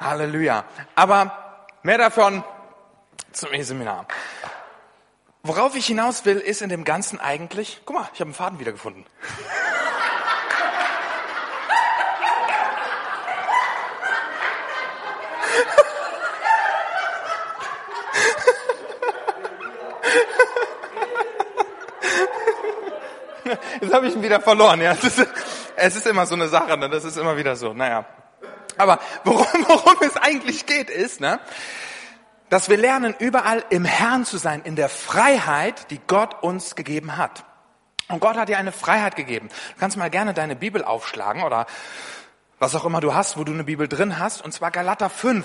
Halleluja. Aber mehr davon zum E-Seminar. Worauf ich hinaus will, ist in dem Ganzen eigentlich, guck mal, ich habe einen Faden wiedergefunden. Jetzt habe ich ihn wieder verloren. Ja, es ist immer so eine Sache, ne? Das ist immer wieder so. Naja, aber worum es eigentlich geht, ist, ne, dass wir lernen, überall im Herrn zu sein, in der Freiheit, die Gott uns gegeben hat. Und Gott hat dir eine Freiheit gegeben. Du kannst mal gerne deine Bibel aufschlagen oder was auch immer du hast, wo du eine Bibel drin hast, und zwar Galater 5.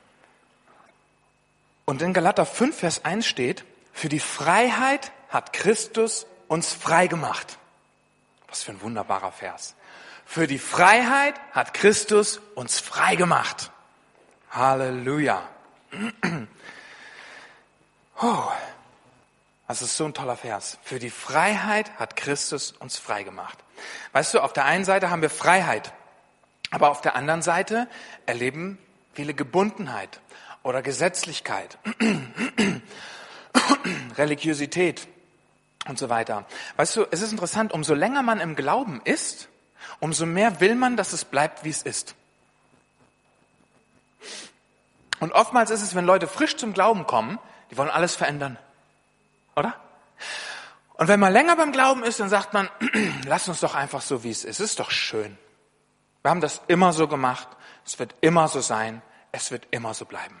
Und in Galater 5, Vers 1 steht: Für die Freiheit hat Christus uns frei gemacht. Was für ein wunderbarer Vers. Für die Freiheit hat Christus uns frei gemacht. Halleluja. Oh, das ist so ein toller Vers. Für die Freiheit hat Christus uns frei gemacht. Weißt du, auf der einen Seite haben wir Freiheit, aber auf der anderen Seite erleben viele Gebundenheit oder Gesetzlichkeit, Religiosität und so weiter. Weißt du, es ist interessant, umso länger man im Glauben ist, umso mehr will man, dass es bleibt, wie es ist. Und oftmals ist es, wenn Leute frisch zum Glauben kommen, die wollen alles verändern. Oder? Und wenn man länger beim Glauben ist, dann sagt man, lass uns doch einfach so, wie es ist. Es ist doch schön. Wir haben das immer so gemacht. Es wird immer so sein. Es wird immer so bleiben.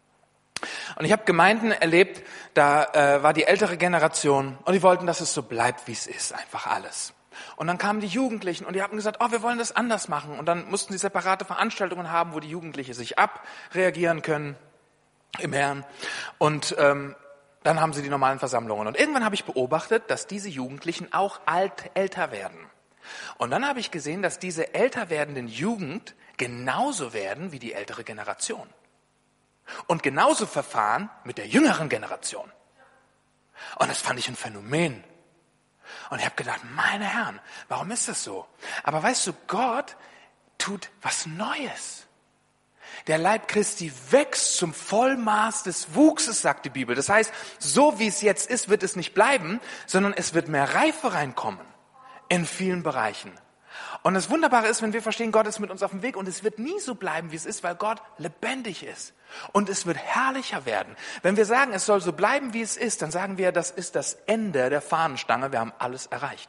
Und ich habe Gemeinden erlebt, da war die ältere Generation und die wollten, dass es so bleibt, wie es ist. Einfach alles. Und dann kamen die Jugendlichen und die haben gesagt, wir wollen das anders machen. Und dann mussten sie separate Veranstaltungen haben, wo die Jugendlichen sich abreagieren können im Herrn. Und dann haben sie die normalen Versammlungen. Und irgendwann habe ich beobachtet, dass diese Jugendlichen auch älter werden. Und dann habe ich gesehen, dass diese älter werdenden Jugend genauso werden wie die ältere Generation. Und genauso verfahren mit der jüngeren Generation. Und das fand ich ein Phänomen. Und ich habe gedacht, meine Herren, warum ist das so? Aber weißt du, Gott tut was Neues. Der Leib Christi wächst zum Vollmaß des Wuchses, sagt die Bibel. Das heißt, so wie es jetzt ist, wird es nicht bleiben, sondern es wird mehr Reife reinkommen in vielen Bereichen. Und das Wunderbare ist, wenn wir verstehen, Gott ist mit uns auf dem Weg und es wird nie so bleiben, wie es ist, weil Gott lebendig ist. Und es wird herrlicher werden. Wenn wir sagen, es soll so bleiben, wie es ist, dann sagen wir, das ist das Ende der Fahnenstange, wir haben alles erreicht.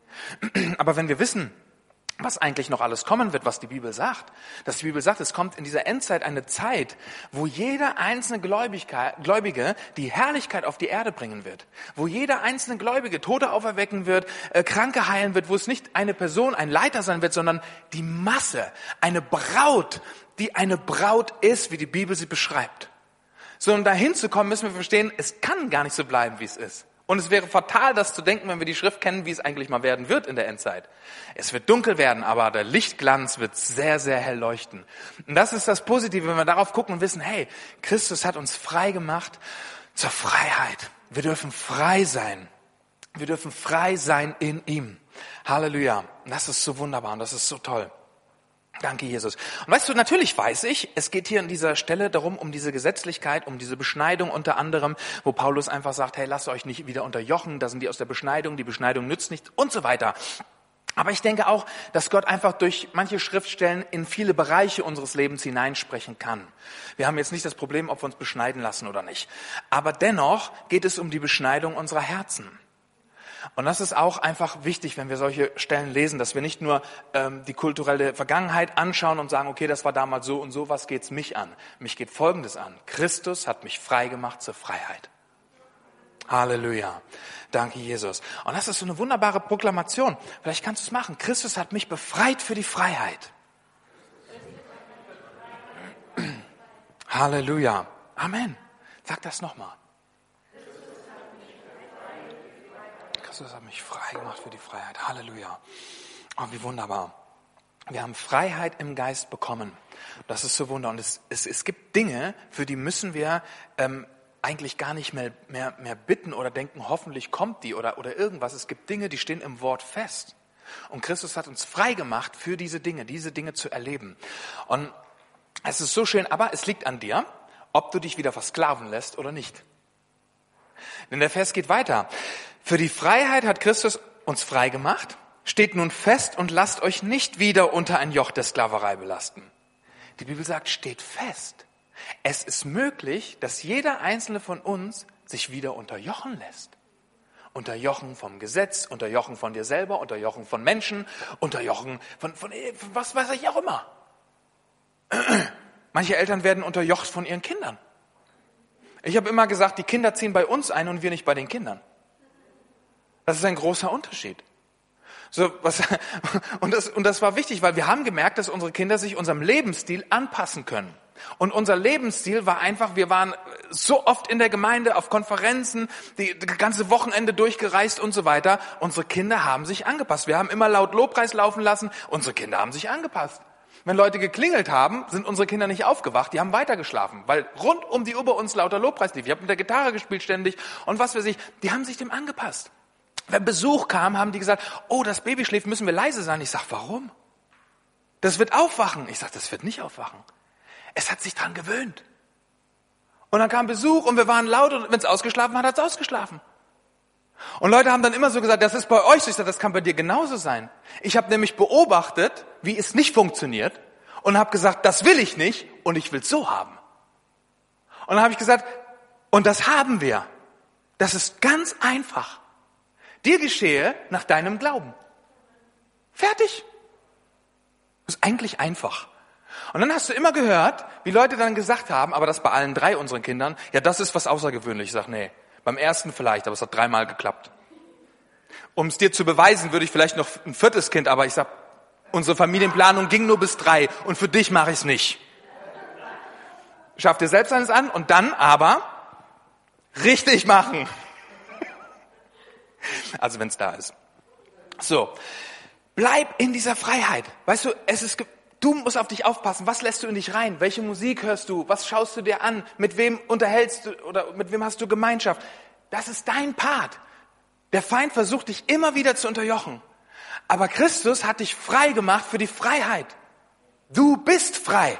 Aber wenn wir wissen, was eigentlich noch alles kommen wird, was die Bibel sagt, dass die Bibel sagt, es kommt in dieser Endzeit eine Zeit, wo jeder einzelne Gläubige die Herrlichkeit auf die Erde bringen wird, wo jeder einzelne Gläubige Tote auferwecken wird, Kranke heilen wird, wo es nicht eine Person, ein Leiter sein wird, sondern die Masse, eine Braut, die eine Braut ist, wie die Bibel sie beschreibt. So, um dahin zu kommen, müssen wir verstehen, es kann gar nicht so bleiben, wie es ist. Und es wäre fatal, das zu denken, wenn wir die Schrift kennen, wie es eigentlich mal werden wird in der Endzeit. Es wird dunkel werden, aber der Lichtglanz wird sehr, sehr hell leuchten. Und das ist das Positive, wenn wir darauf gucken und wissen, hey, Christus hat uns frei gemacht zur Freiheit. Wir dürfen frei sein. Wir dürfen frei sein in ihm. Halleluja. Und das ist so wunderbar und das ist so toll. Danke, Jesus. Und weißt du, natürlich weiß ich, es geht hier an dieser Stelle darum, um diese Gesetzlichkeit, um diese Beschneidung unter anderem, wo Paulus einfach sagt, hey, lasst euch nicht wieder unterjochen, da sind die aus der Beschneidung, die Beschneidung nützt nichts und so weiter. Aber ich denke auch, dass Gott einfach durch manche Schriftstellen in viele Bereiche unseres Lebens hineinsprechen kann. Wir haben jetzt nicht das Problem, ob wir uns beschneiden lassen oder nicht. Aber dennoch geht es um die Beschneidung unserer Herzen. Und das ist auch einfach wichtig, wenn wir solche Stellen lesen, dass wir nicht nur die kulturelle Vergangenheit anschauen und sagen, okay, das war damals so und so, was geht's mich an? Mich geht Folgendes an. Christus hat mich frei gemacht zur Freiheit. Halleluja. Danke, Jesus. Und das ist so eine wunderbare Proklamation. Vielleicht kannst du es machen. Christus hat mich befreit für die Freiheit. Halleluja. Amen. Sag das nochmal. Christus hat mich frei gemacht für die Freiheit. Halleluja. Oh, wie wunderbar. Wir haben Freiheit im Geist bekommen. Das ist so wunderbar. Und es gibt Dinge, für die müssen wir eigentlich gar nicht mehr bitten oder denken, hoffentlich kommt die oder irgendwas. Es gibt Dinge, die stehen im Wort fest. Und Christus hat uns frei gemacht für diese Dinge zu erleben. Und Es ist so schön, aber es liegt an dir, ob du dich wieder versklaven lässt oder nicht. Denn der Vers geht weiter. Für die Freiheit hat Christus uns frei gemacht. Steht nun fest und lasst euch nicht wieder unter ein Joch der Sklaverei belasten. Die Bibel sagt, steht fest. Es ist möglich, dass jeder einzelne von uns sich wieder unterjochen lässt. Unterjochen vom Gesetz, unterjochen von dir selber, unterjochen von Menschen, unterjochen von was weiß ich auch immer. Manche Eltern werden unterjocht von ihren Kindern. Ich habe immer gesagt, die Kinder ziehen bei uns ein und wir nicht bei den Kindern. Das ist ein großer Unterschied. Und das war wichtig, weil wir haben gemerkt, dass unsere Kinder sich unserem Lebensstil anpassen können. Und unser Lebensstil war einfach, wir waren so oft in der Gemeinde, auf Konferenzen, die ganze Wochenende durchgereist und so weiter. Unsere Kinder haben sich angepasst. Wir haben immer laut Lobpreis laufen lassen. Unsere Kinder haben sich angepasst. Wenn Leute geklingelt haben, sind unsere Kinder nicht aufgewacht, die haben weitergeschlafen, weil rund um die Uhr bei uns lauter Lobpreis lief. Ich habe mit der Gitarre gespielt ständig und was weiß ich. Die haben sich dem angepasst. Wenn Besuch kam, haben die gesagt, oh, das Baby schläft, müssen wir leise sein. Ich sage, warum? Das wird aufwachen. Ich sage, das wird nicht aufwachen. Es hat sich dran gewöhnt. Und dann kam Besuch und wir waren laut und wenn es ausgeschlafen hat, hat es ausgeschlafen. Und Leute haben dann immer so gesagt, das ist bei euch so. Ich sage, das kann bei dir genauso sein. Ich habe nämlich beobachtet, wie es nicht funktioniert und habe gesagt, das will ich nicht und ich will es so haben. Und dann habe ich gesagt, und das haben wir. Das ist ganz einfach. Dir geschehe nach deinem Glauben. Fertig. Das ist eigentlich einfach. Und dann hast du immer gehört, wie Leute dann gesagt haben, aber das bei allen 3 unseren Kindern, ja, das ist was Außergewöhnliches. Ich sage, nee, beim ersten vielleicht, aber es hat 3-mal geklappt. Um es dir zu beweisen, würde ich vielleicht noch ein 4. Kind, aber ich sage, unsere Familienplanung ging nur bis 3 und für dich mache ich es nicht. Schaff dir selbst eines an und dann aber richtig machen. Also wenn es da ist. So, bleib in dieser Freiheit. Weißt du, du musst auf dich aufpassen. Was lässt du in dich rein? Welche Musik hörst du? Was schaust du dir an? Mit wem unterhältst du oder mit wem hast du Gemeinschaft? Das ist dein Part. Der Feind versucht dich immer wieder zu unterjochen. Aber Christus hat dich frei gemacht für die Freiheit. Du bist frei.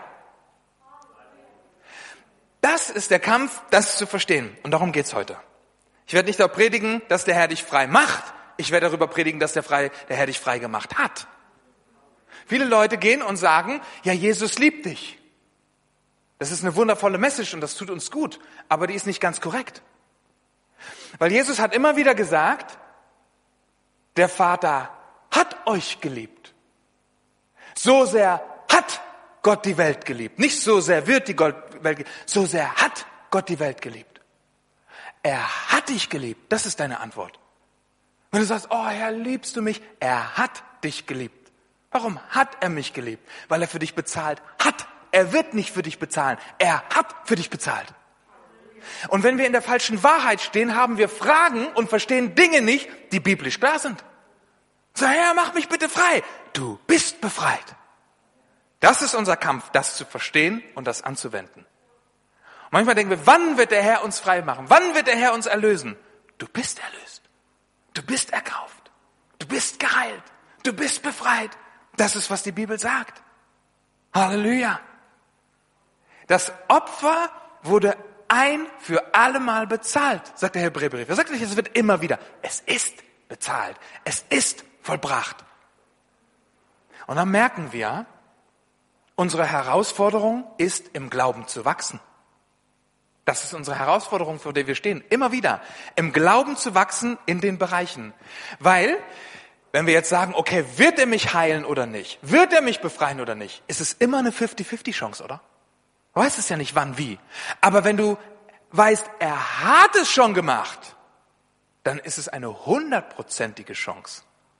Das ist der Kampf, das zu verstehen. Und darum geht's heute. Ich werde nicht darüber predigen, dass der Herr dich frei macht. Ich werde darüber predigen, dass der Herr dich frei gemacht hat. Viele Leute gehen und sagen, ja, Jesus liebt dich. Das ist eine wundervolle Message und das tut uns gut, aber die ist nicht ganz korrekt. Weil Jesus hat immer wieder gesagt, der Vater hat euch geliebt. So sehr hat Gott die Welt geliebt. Nicht so sehr wird die Welt geliebt, so sehr hat Gott die Welt geliebt. Er hat dich geliebt. Das ist deine Antwort. Wenn du sagst, oh Herr, liebst du mich? Er hat dich geliebt. Warum hat er mich geliebt? Weil er für dich bezahlt hat. Er wird nicht für dich bezahlen. Er hat für dich bezahlt. Und wenn wir in der falschen Wahrheit stehen, haben wir Fragen und verstehen Dinge nicht, die biblisch klar sind. Sag, Herr, mach mich bitte frei. Du bist befreit. Das ist unser Kampf, das zu verstehen und das anzuwenden. Manchmal denken wir, wann wird der Herr uns frei machen? Wann wird der Herr uns erlösen? Du bist erlöst. Du bist erkauft. Du bist geheilt. Du bist befreit. Das ist, was die Bibel sagt. Halleluja. Das Opfer wurde ein für allemal bezahlt, sagt der Hebräerbrief. Er sagt nicht, es wird immer wieder. Es ist bezahlt. Es ist vollbracht. Und dann merken wir, unsere Herausforderung ist, im Glauben zu wachsen. Das ist unsere Herausforderung, vor der wir stehen. Immer wieder. Im Glauben zu wachsen in den Bereichen. Weil, wenn wir jetzt sagen, okay, wird er mich heilen oder nicht? Wird er mich befreien oder nicht? Ist es immer eine 50-50 Chance, oder? Du weißt es ja nicht, wann, wie. Aber wenn du weißt, er hat es schon gemacht, dann ist es eine 100%ige Chance.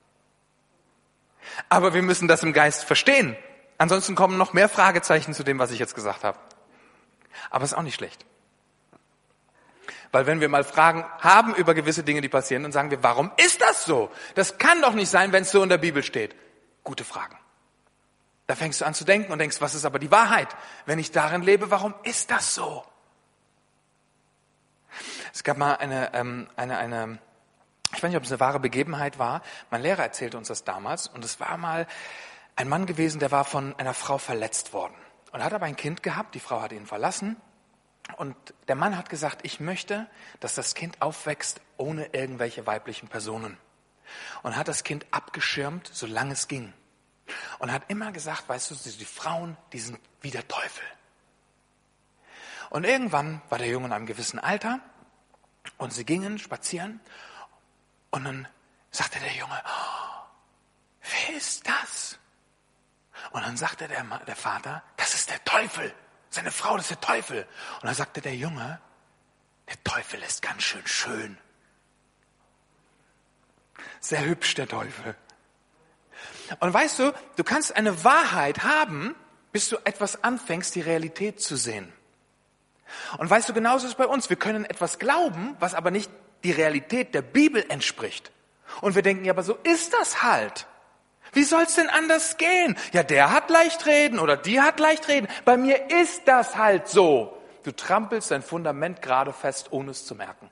Aber wir müssen das im Geist verstehen. Ansonsten kommen noch mehr Fragezeichen zu dem, was ich jetzt gesagt habe. Aber es ist auch nicht schlecht. Weil wenn wir mal Fragen haben über gewisse Dinge, die passieren, dann sagen wir, warum ist das so? Das kann doch nicht sein, wenn es so in der Bibel steht. Gute Fragen. Da fängst du an zu denken und denkst, was ist aber die Wahrheit? Wenn ich darin lebe, warum ist das so? Es gab mal eine, ich weiß nicht, ob es eine wahre Begebenheit war. Mein Lehrer erzählte uns das damals und es war mal ein Mann gewesen, der war von einer Frau verletzt worden. Und hat aber ein Kind gehabt, die Frau hat ihn verlassen. Und der Mann hat gesagt, ich möchte, dass das Kind aufwächst ohne irgendwelche weiblichen Personen. Und hat das Kind abgeschirmt, solange es ging. Und hat immer gesagt, weißt du, die Frauen, die sind wie der Teufel. Und irgendwann war der Junge in einem gewissen Alter und sie gingen spazieren und dann sagte der Junge, oh, wer ist das? Und dann sagte der Vater, das ist der Teufel. Seine Frau, das ist der Teufel. Und dann sagte der Junge, der Teufel ist ganz schön schön. Sehr hübsch, der Teufel. Und weißt du, du kannst eine Wahrheit haben, bis du etwas anfängst, die Realität zu sehen. Und weißt du, genauso ist es bei uns. Wir können etwas glauben, was aber nicht die Realität der Bibel entspricht. Und wir denken, ja, aber so ist das halt. Wie soll es denn anders gehen? Ja, der hat leicht reden oder die hat leicht reden. Bei mir ist das halt so. Du trampelst dein Fundament gerade fest, ohne es zu merken.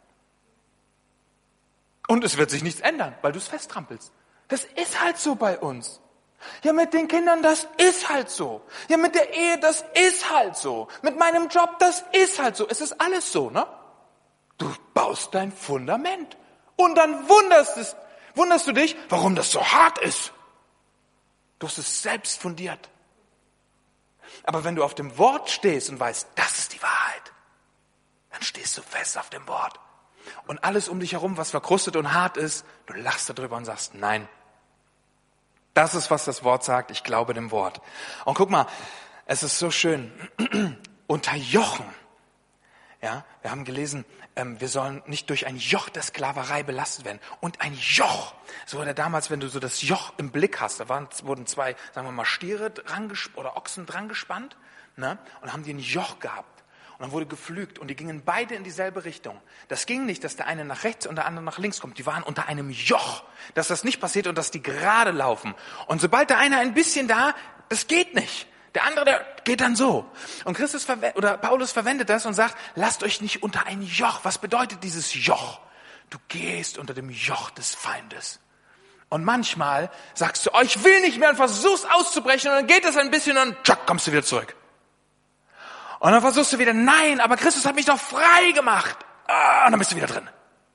Und es wird sich nichts ändern, weil du es festtrampelst. Das ist halt so bei uns. Ja, mit den Kindern, das ist halt so. Ja, mit der Ehe, das ist halt so. Mit meinem Job, das ist halt so. Es ist alles so, ne? Du baust dein Fundament. Und dann wunderst du dich, warum das so hart ist. Du hast es selbst fundiert. Aber wenn du auf dem Wort stehst und weißt, das ist die Wahrheit, dann stehst du fest auf dem Wort. Und alles um dich herum, was verkrustet und hart ist, du lachst darüber und sagst, nein. Das ist, was das Wort sagt. Ich glaube dem Wort. Und guck mal, es ist so schön. Unterjochen. Ja, wir haben gelesen, wir sollen nicht durch ein Joch der Sklaverei belastet werden. Und ein Joch, so wurde damals, wenn du so das Joch im Blick hast, da wurden zwei, sagen wir mal, Stiere oder Ochsen dran gespannt, ne? Und haben die ein Joch gehabt. Und dann wurde gepflügt und die gingen beide in dieselbe Richtung. Das ging nicht, dass der eine nach rechts und der andere nach links kommt. Die waren unter einem Joch, dass das nicht passiert und dass die gerade laufen. Und sobald der eine ein bisschen das geht nicht. Der andere, der geht dann so. Und Paulus verwendet das und sagt, lasst euch nicht unter ein Joch. Was bedeutet dieses Joch? Du gehst unter dem Joch des Feindes. Und manchmal sagst du, oh, ich will nicht mehr und versuchst auszubrechen und dann geht es ein bisschen und dann tschack, kommst du wieder zurück. Und dann versuchst du wieder, nein, aber Christus hat mich doch frei gemacht. Und dann bist du wieder drin.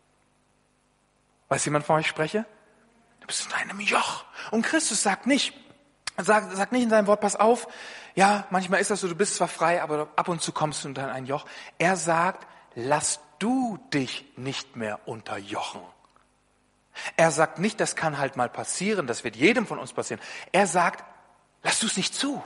Weiß jemand, von euch spreche? Du bist in einem Joch. Und Christus sagt nicht in seinem Wort, pass auf, ja, manchmal ist das so, du bist zwar frei, aber ab und zu kommst du unter ein Joch. Er sagt, lass du dich nicht mehr unterjochen. Er sagt nicht, das kann halt mal passieren, das wird jedem von uns passieren. Er sagt, lass du es nicht zu.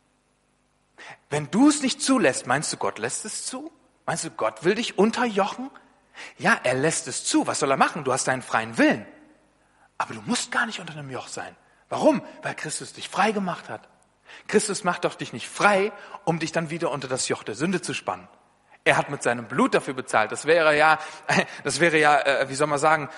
Wenn du es nicht zulässt, meinst du, Gott lässt es zu? Meinst du, Gott will dich unterjochen? Ja, er lässt es zu. Was soll er machen? Du hast deinen freien Willen. Aber du musst gar nicht unter einem Joch sein. Warum? Weil Christus dich frei gemacht hat. Christus macht doch dich nicht frei, um dich dann wieder unter das Joch der Sünde zu spannen. Er hat mit seinem Blut dafür bezahlt. Das wäre ja, wie soll man sagen,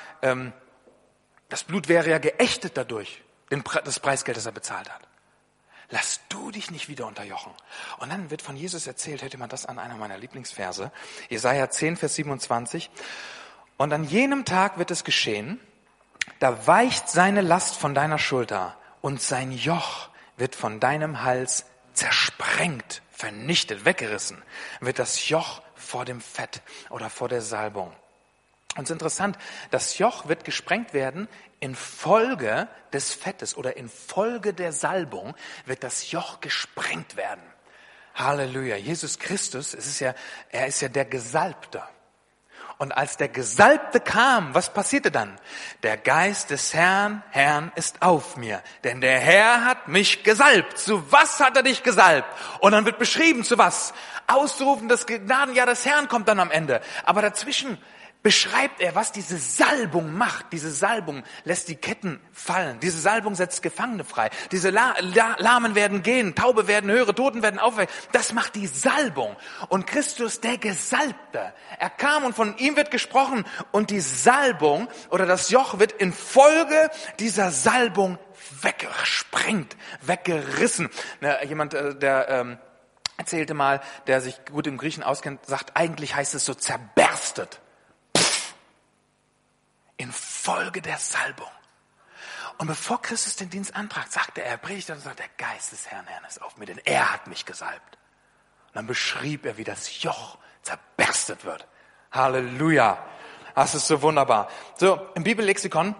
das Blut wäre ja geächtet dadurch, das Preisgeld, das er bezahlt hat. Lass du dich nicht wieder unterjochen. Und dann wird von Jesus erzählt, hört ihr mal das an, einer meiner Lieblingsverse, Jesaja 10, Vers 27. Und an jenem Tag wird es geschehen, da weicht seine Last von deiner Schulter und sein Joch wird von deinem Hals zersprengt, vernichtet, weggerissen, wird das Joch vor dem Fett oder vor der Salbung. Und es ist interessant, das Joch wird gesprengt werden infolge des Fettes oder infolge der Salbung wird das Joch gesprengt werden. Halleluja. Jesus Christus, er ist ja der Gesalbte. Und als der Gesalbte kam, was passierte dann? Der Geist des Herrn ist auf mir. Denn der Herr hat mich gesalbt. Zu was hat er dich gesalbt? Und dann wird beschrieben, zu was? Auszurufen, das Gnadenjahr des Herrn kommt dann am Ende. Aber dazwischen beschreibt er, was diese Salbung macht. Diese Salbung lässt die Ketten fallen. Diese Salbung setzt Gefangene frei. Diese Lahmen werden gehen, Taube werden hören, Toten werden aufwecken. Das macht die Salbung. Und Christus, der Gesalbte, er kam und von ihm wird gesprochen und die Salbung oder das Joch wird infolge dieser Salbung weggesprengt, weggerissen. Jemand, der erzählte mal, der sich gut im Griechen auskennt, sagt, eigentlich heißt es so zerberstet. Infolge der Salbung. Und bevor Christus den Dienst antragt, sagte er predigte und sagte, der Geist des Herrn ist auf mir, denn er hat mich gesalbt. Und dann beschrieb er, wie das Joch zerberstet wird. Halleluja. Das ist so wunderbar. So, im Bibellexikon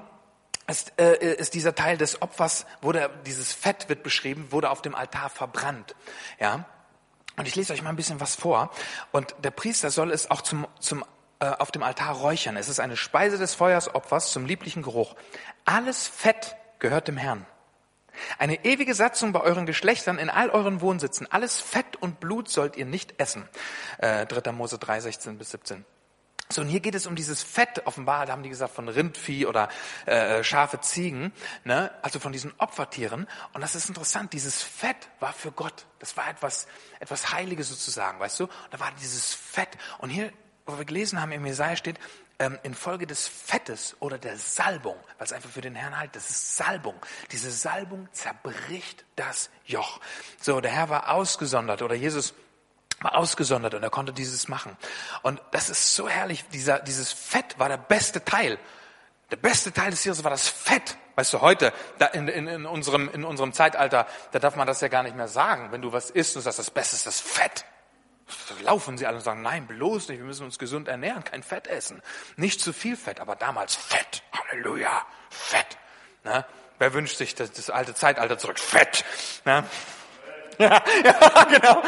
ist dieser Teil des Opfers, dieses Fett wird beschrieben, wurde auf dem Altar verbrannt. Ja. Und ich lese euch mal ein bisschen was vor. Und der Priester soll es auch auf dem Altar räuchern. Es ist eine Speise des Feuersopfers zum lieblichen Geruch. Alles Fett gehört dem Herrn. Eine ewige Satzung bei euren Geschlechtern in all euren Wohnsitzen. Alles Fett und Blut sollt ihr nicht essen. 3. Mose 3, 16 bis 17. So, und hier geht es um dieses Fett, offenbar, da haben die gesagt, von Rindvieh oder Schafe, Ziegen, ne? Also von diesen Opfertieren. Und das ist interessant, dieses Fett war für Gott. Das war etwas Heiliges sozusagen, weißt du? Und da war dieses Fett. Und hier, wo wir gelesen haben, im Jesaja steht, infolge des Fettes oder der Salbung, weil es einfach für den Herrn halt, das ist Salbung. Diese Salbung zerbricht das Joch. So, der Herr war ausgesondert oder Jesus war ausgesondert und er konnte dieses machen. Und das ist so herrlich, dieses Fett war der beste Teil. Der beste Teil des Tieres war das Fett. Weißt du, heute, in unserem Zeitalter, da darf man das ja gar nicht mehr sagen. Wenn du was isst und sagst, das Beste ist das Fett. Da laufen sie alle und sagen, nein, bloß nicht, wir müssen uns gesund ernähren, kein Fett essen. Nicht zu viel Fett, aber damals Fett. Halleluja, Fett. Ne? Wer wünscht sich das alte Zeitalter zurück? Fett. Ne? Ja, genau.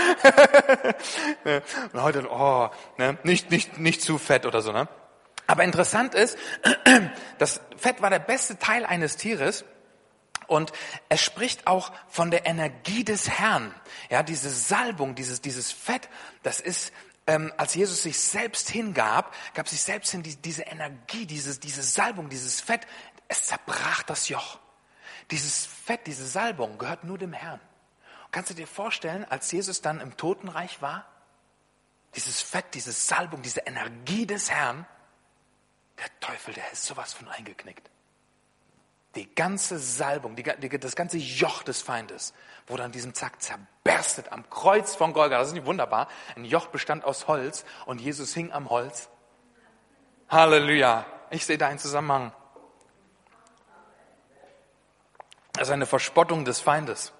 Und heute, ne? Nicht zu fett oder so. Ne? Aber interessant ist, das Fett war der beste Teil eines Tieres. Und es spricht auch von der Energie des Herrn. Ja, diese Salbung, dieses Fett, das ist, als Jesus sich selbst hingab, gab sich selbst hin diese Energie, diese Salbung, dieses Fett, es zerbrach das Joch. Dieses Fett, diese Salbung gehört nur dem Herrn. Kannst du dir vorstellen, als Jesus dann im Totenreich war, dieses Fett, diese Salbung, diese Energie des Herrn, der Teufel, der ist sowas von eingeknickt. Die ganze Salbung, das ganze Joch des Feindes wurde an diesem Tag zerberstet am Kreuz von Golgatha. Das ist nicht wunderbar. Ein Joch bestand aus Holz und Jesus hing am Holz. Halleluja. Ich sehe da einen Zusammenhang. Das ist eine Verspottung des Feindes.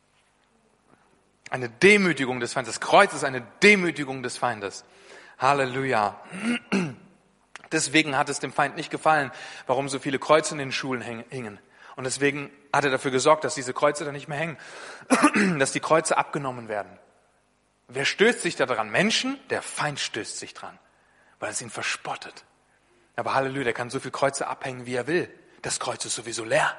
Eine Demütigung des Feindes. Das Kreuz ist eine Demütigung des Feindes. Halleluja. Deswegen hat es dem Feind nicht gefallen, warum so viele Kreuze in den Schulen hingen. Und deswegen hat er dafür gesorgt, dass diese Kreuze da nicht mehr hängen. Dass die Kreuze abgenommen werden. Wer stößt sich da dran? Menschen? Der Feind stößt sich dran, weil es ihn verspottet. Aber Halleluja, der kann so viele Kreuze abhängen, wie er will. Das Kreuz ist sowieso leer.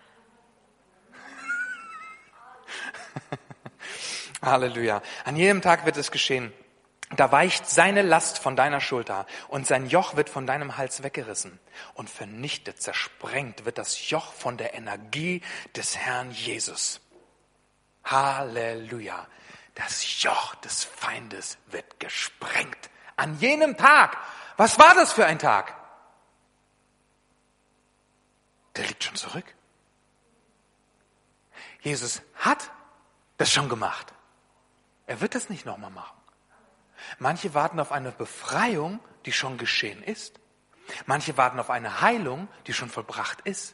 Halleluja. An jedem Tag wird es geschehen. Da weicht seine Last von deiner Schulter und sein Joch wird von deinem Hals weggerissen. Und vernichtet, zersprengt wird das Joch von der Energie des Herrn Jesus. Halleluja. Das Joch des Feindes wird gesprengt. An jenem Tag. Was war das für ein Tag? Der liegt schon zurück. Jesus hat das schon gemacht. Er wird das nicht nochmal machen. Manche warten auf eine Befreiung, die schon geschehen ist. Manche warten auf eine Heilung, die schon vollbracht ist.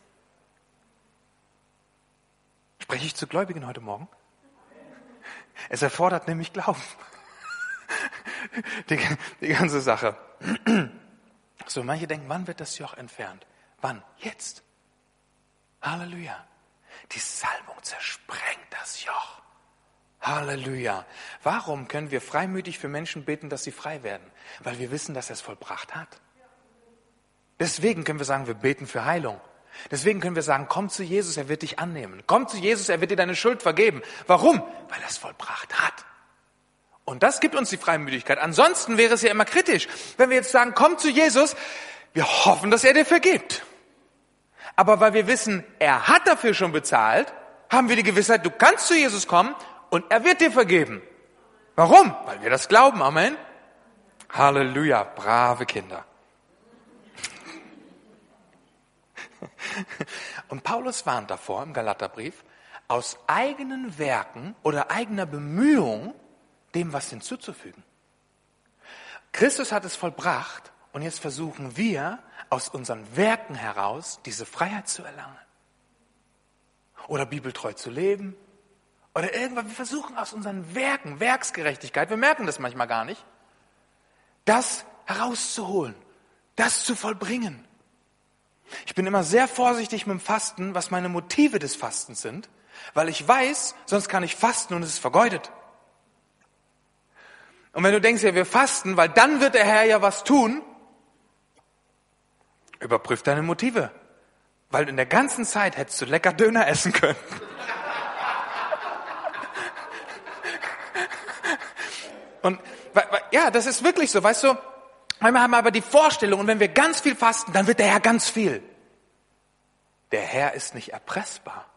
Spreche ich zu Gläubigen heute Morgen? Es erfordert nämlich Glauben. Die ganze Sache. So, manche denken, wann wird das Joch entfernt? Wann? Jetzt. Halleluja. Die Salbung zersprengt das Joch. Halleluja. Warum können wir freimütig für Menschen beten, dass sie frei werden? Weil wir wissen, dass er es vollbracht hat. Deswegen können wir sagen, wir beten für Heilung. Deswegen können wir sagen, komm zu Jesus, er wird dich annehmen. Komm zu Jesus, er wird dir deine Schuld vergeben. Warum? Weil er es vollbracht hat. Und das gibt uns die Freimütigkeit. Ansonsten wäre es ja immer kritisch. Wenn wir jetzt sagen, komm zu Jesus, wir hoffen, dass er dir vergibt. Aber weil wir wissen, er hat dafür schon bezahlt, haben wir die Gewissheit, du kannst zu Jesus kommen und er wird dir vergeben. Warum? Weil wir das glauben. Amen. Halleluja, brave Kinder. Und Paulus warnt davor im Galaterbrief, aus eigenen Werken oder eigener Bemühung dem was hinzuzufügen. Christus hat es vollbracht und jetzt versuchen wir aus unseren Werken heraus diese Freiheit zu erlangen. oder bibeltreu zu leben oder irgendwas. Wir versuchen aus unseren Werken, Werksgerechtigkeit, wir merken das manchmal gar nicht, das herauszuholen, das zu vollbringen. Ich bin immer sehr vorsichtig mit dem Fasten, was meine Motive des Fastens sind, weil ich weiß, sonst kann ich fasten und es ist vergeudet. Und wenn du denkst, ja, wir fasten, weil dann wird der Herr ja was tun, überprüf deine Motive. Weil in der ganzen Zeit hättest du lecker Döner essen können. Und ja, das ist wirklich so, weißt du, manchmal haben wir aber die Vorstellung, und wenn wir ganz viel fasten, dann wird der Herr ganz viel. Der Herr ist nicht erpressbar.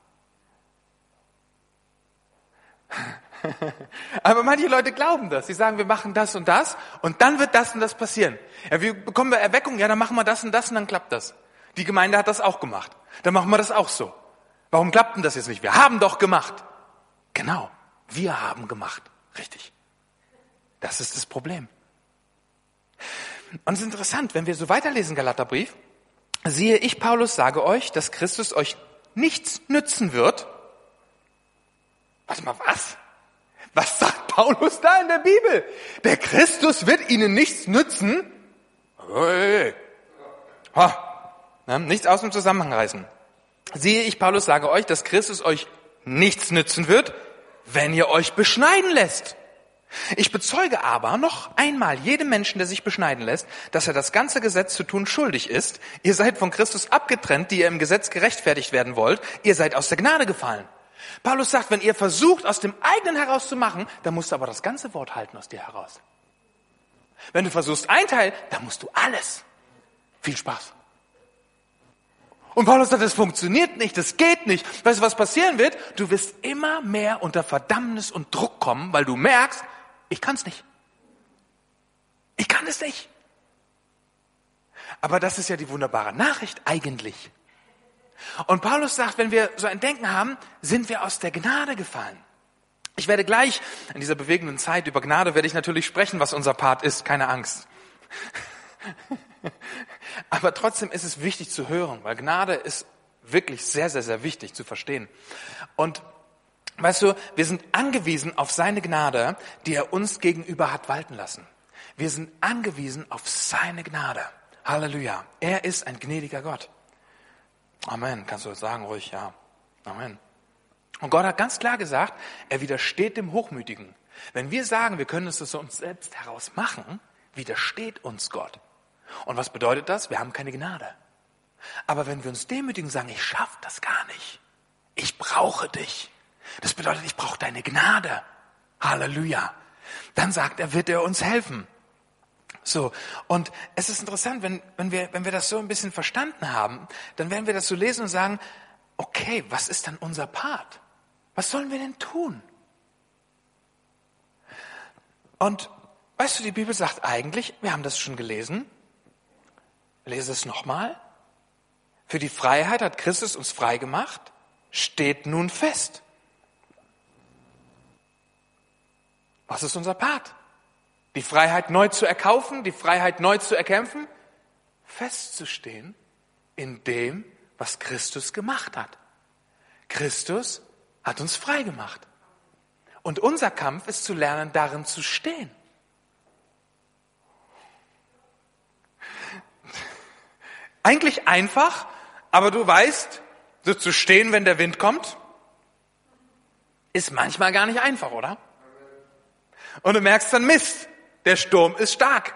Aber manche Leute glauben das. Sie sagen, wir machen das und dann wird das und das passieren. Ja, wie bekommen wir Erweckung? Ja, dann machen wir das und dann klappt das. Die Gemeinde hat das auch gemacht. Dann machen wir das auch so. Warum klappt denn das jetzt nicht? Wir haben doch gemacht. Genau, wir haben gemacht. Richtig. Das ist das Problem. Und es ist interessant, wenn wir so weiterlesen, Galaterbrief, siehe, ich, Paulus, sage euch, dass Christus euch nichts nützen wird. Warte mal, was? Was sagt Paulus da in der Bibel? Der Christus wird ihnen nichts nützen? Hey. Nichts aus dem Zusammenhang reißen. Siehe, ich, Paulus, sage euch, dass Christus euch nichts nützen wird, wenn ihr euch beschneiden lässt. Ich bezeuge aber noch einmal jedem Menschen, der sich beschneiden lässt, dass er das ganze Gesetz zu tun schuldig ist. Ihr seid von Christus abgetrennt, die ihr im Gesetz gerechtfertigt werden wollt. Ihr seid aus der Gnade gefallen. Paulus sagt, wenn ihr versucht, aus dem eigenen heraus zu machen, dann musst du aber das ganze Wort halten aus dir heraus. Wenn du versuchst, ein Teil, dann musst du alles. Viel Spaß. Und Paulus sagt, das funktioniert nicht, das geht nicht. Weißt du, was passieren wird? Du wirst immer mehr unter Verdammnis und Druck kommen, weil du merkst, ich kann es nicht. Ich kann es nicht. Aber das ist ja die wunderbare Nachricht eigentlich. Und Paulus sagt, wenn wir so ein Denken haben, sind wir aus der Gnade gefallen. Ich werde gleich in dieser bewegenden Zeit über Gnade werde ich natürlich sprechen, was unser Part ist, keine Angst. Aber trotzdem ist es wichtig zu hören, weil Gnade ist wirklich sehr, sehr, sehr wichtig zu verstehen. Und weißt du, wir sind angewiesen auf seine Gnade, die er uns gegenüber hat walten lassen. Wir sind angewiesen auf seine Gnade. Halleluja. Er ist ein gnädiger Gott. Amen. Kannst du das sagen ruhig? Ja. Amen. Und Gott hat ganz klar gesagt, er widersteht dem Hochmütigen. Wenn wir sagen, wir können es aus uns selbst heraus machen, widersteht uns Gott. Und was bedeutet das? Wir haben keine Gnade. Aber wenn wir uns demütigen und sagen, ich schaffe das gar nicht, ich brauche dich, das bedeutet, ich brauche deine Gnade. Halleluja. Dann sagt er, wird er uns helfen. So, und es ist interessant, wenn wir das so ein bisschen verstanden haben, dann werden wir das so lesen und sagen, okay, was ist dann unser Part? Was sollen wir denn tun? Und weißt du, die Bibel sagt eigentlich, wir haben das schon gelesen, lese es nochmal, für die Freiheit hat Christus uns frei gemacht, steht nun fest. Was ist unser Part? Die Freiheit neu zu erkaufen, die Freiheit neu zu erkämpfen, festzustehen in dem, was Christus gemacht hat. Christus hat uns frei gemacht. Und unser Kampf ist zu lernen, darin zu stehen. Eigentlich einfach, aber du weißt, so zu stehen, wenn der Wind kommt, ist manchmal gar nicht einfach, oder? Und du merkst dann, Mist, der Sturm ist stark.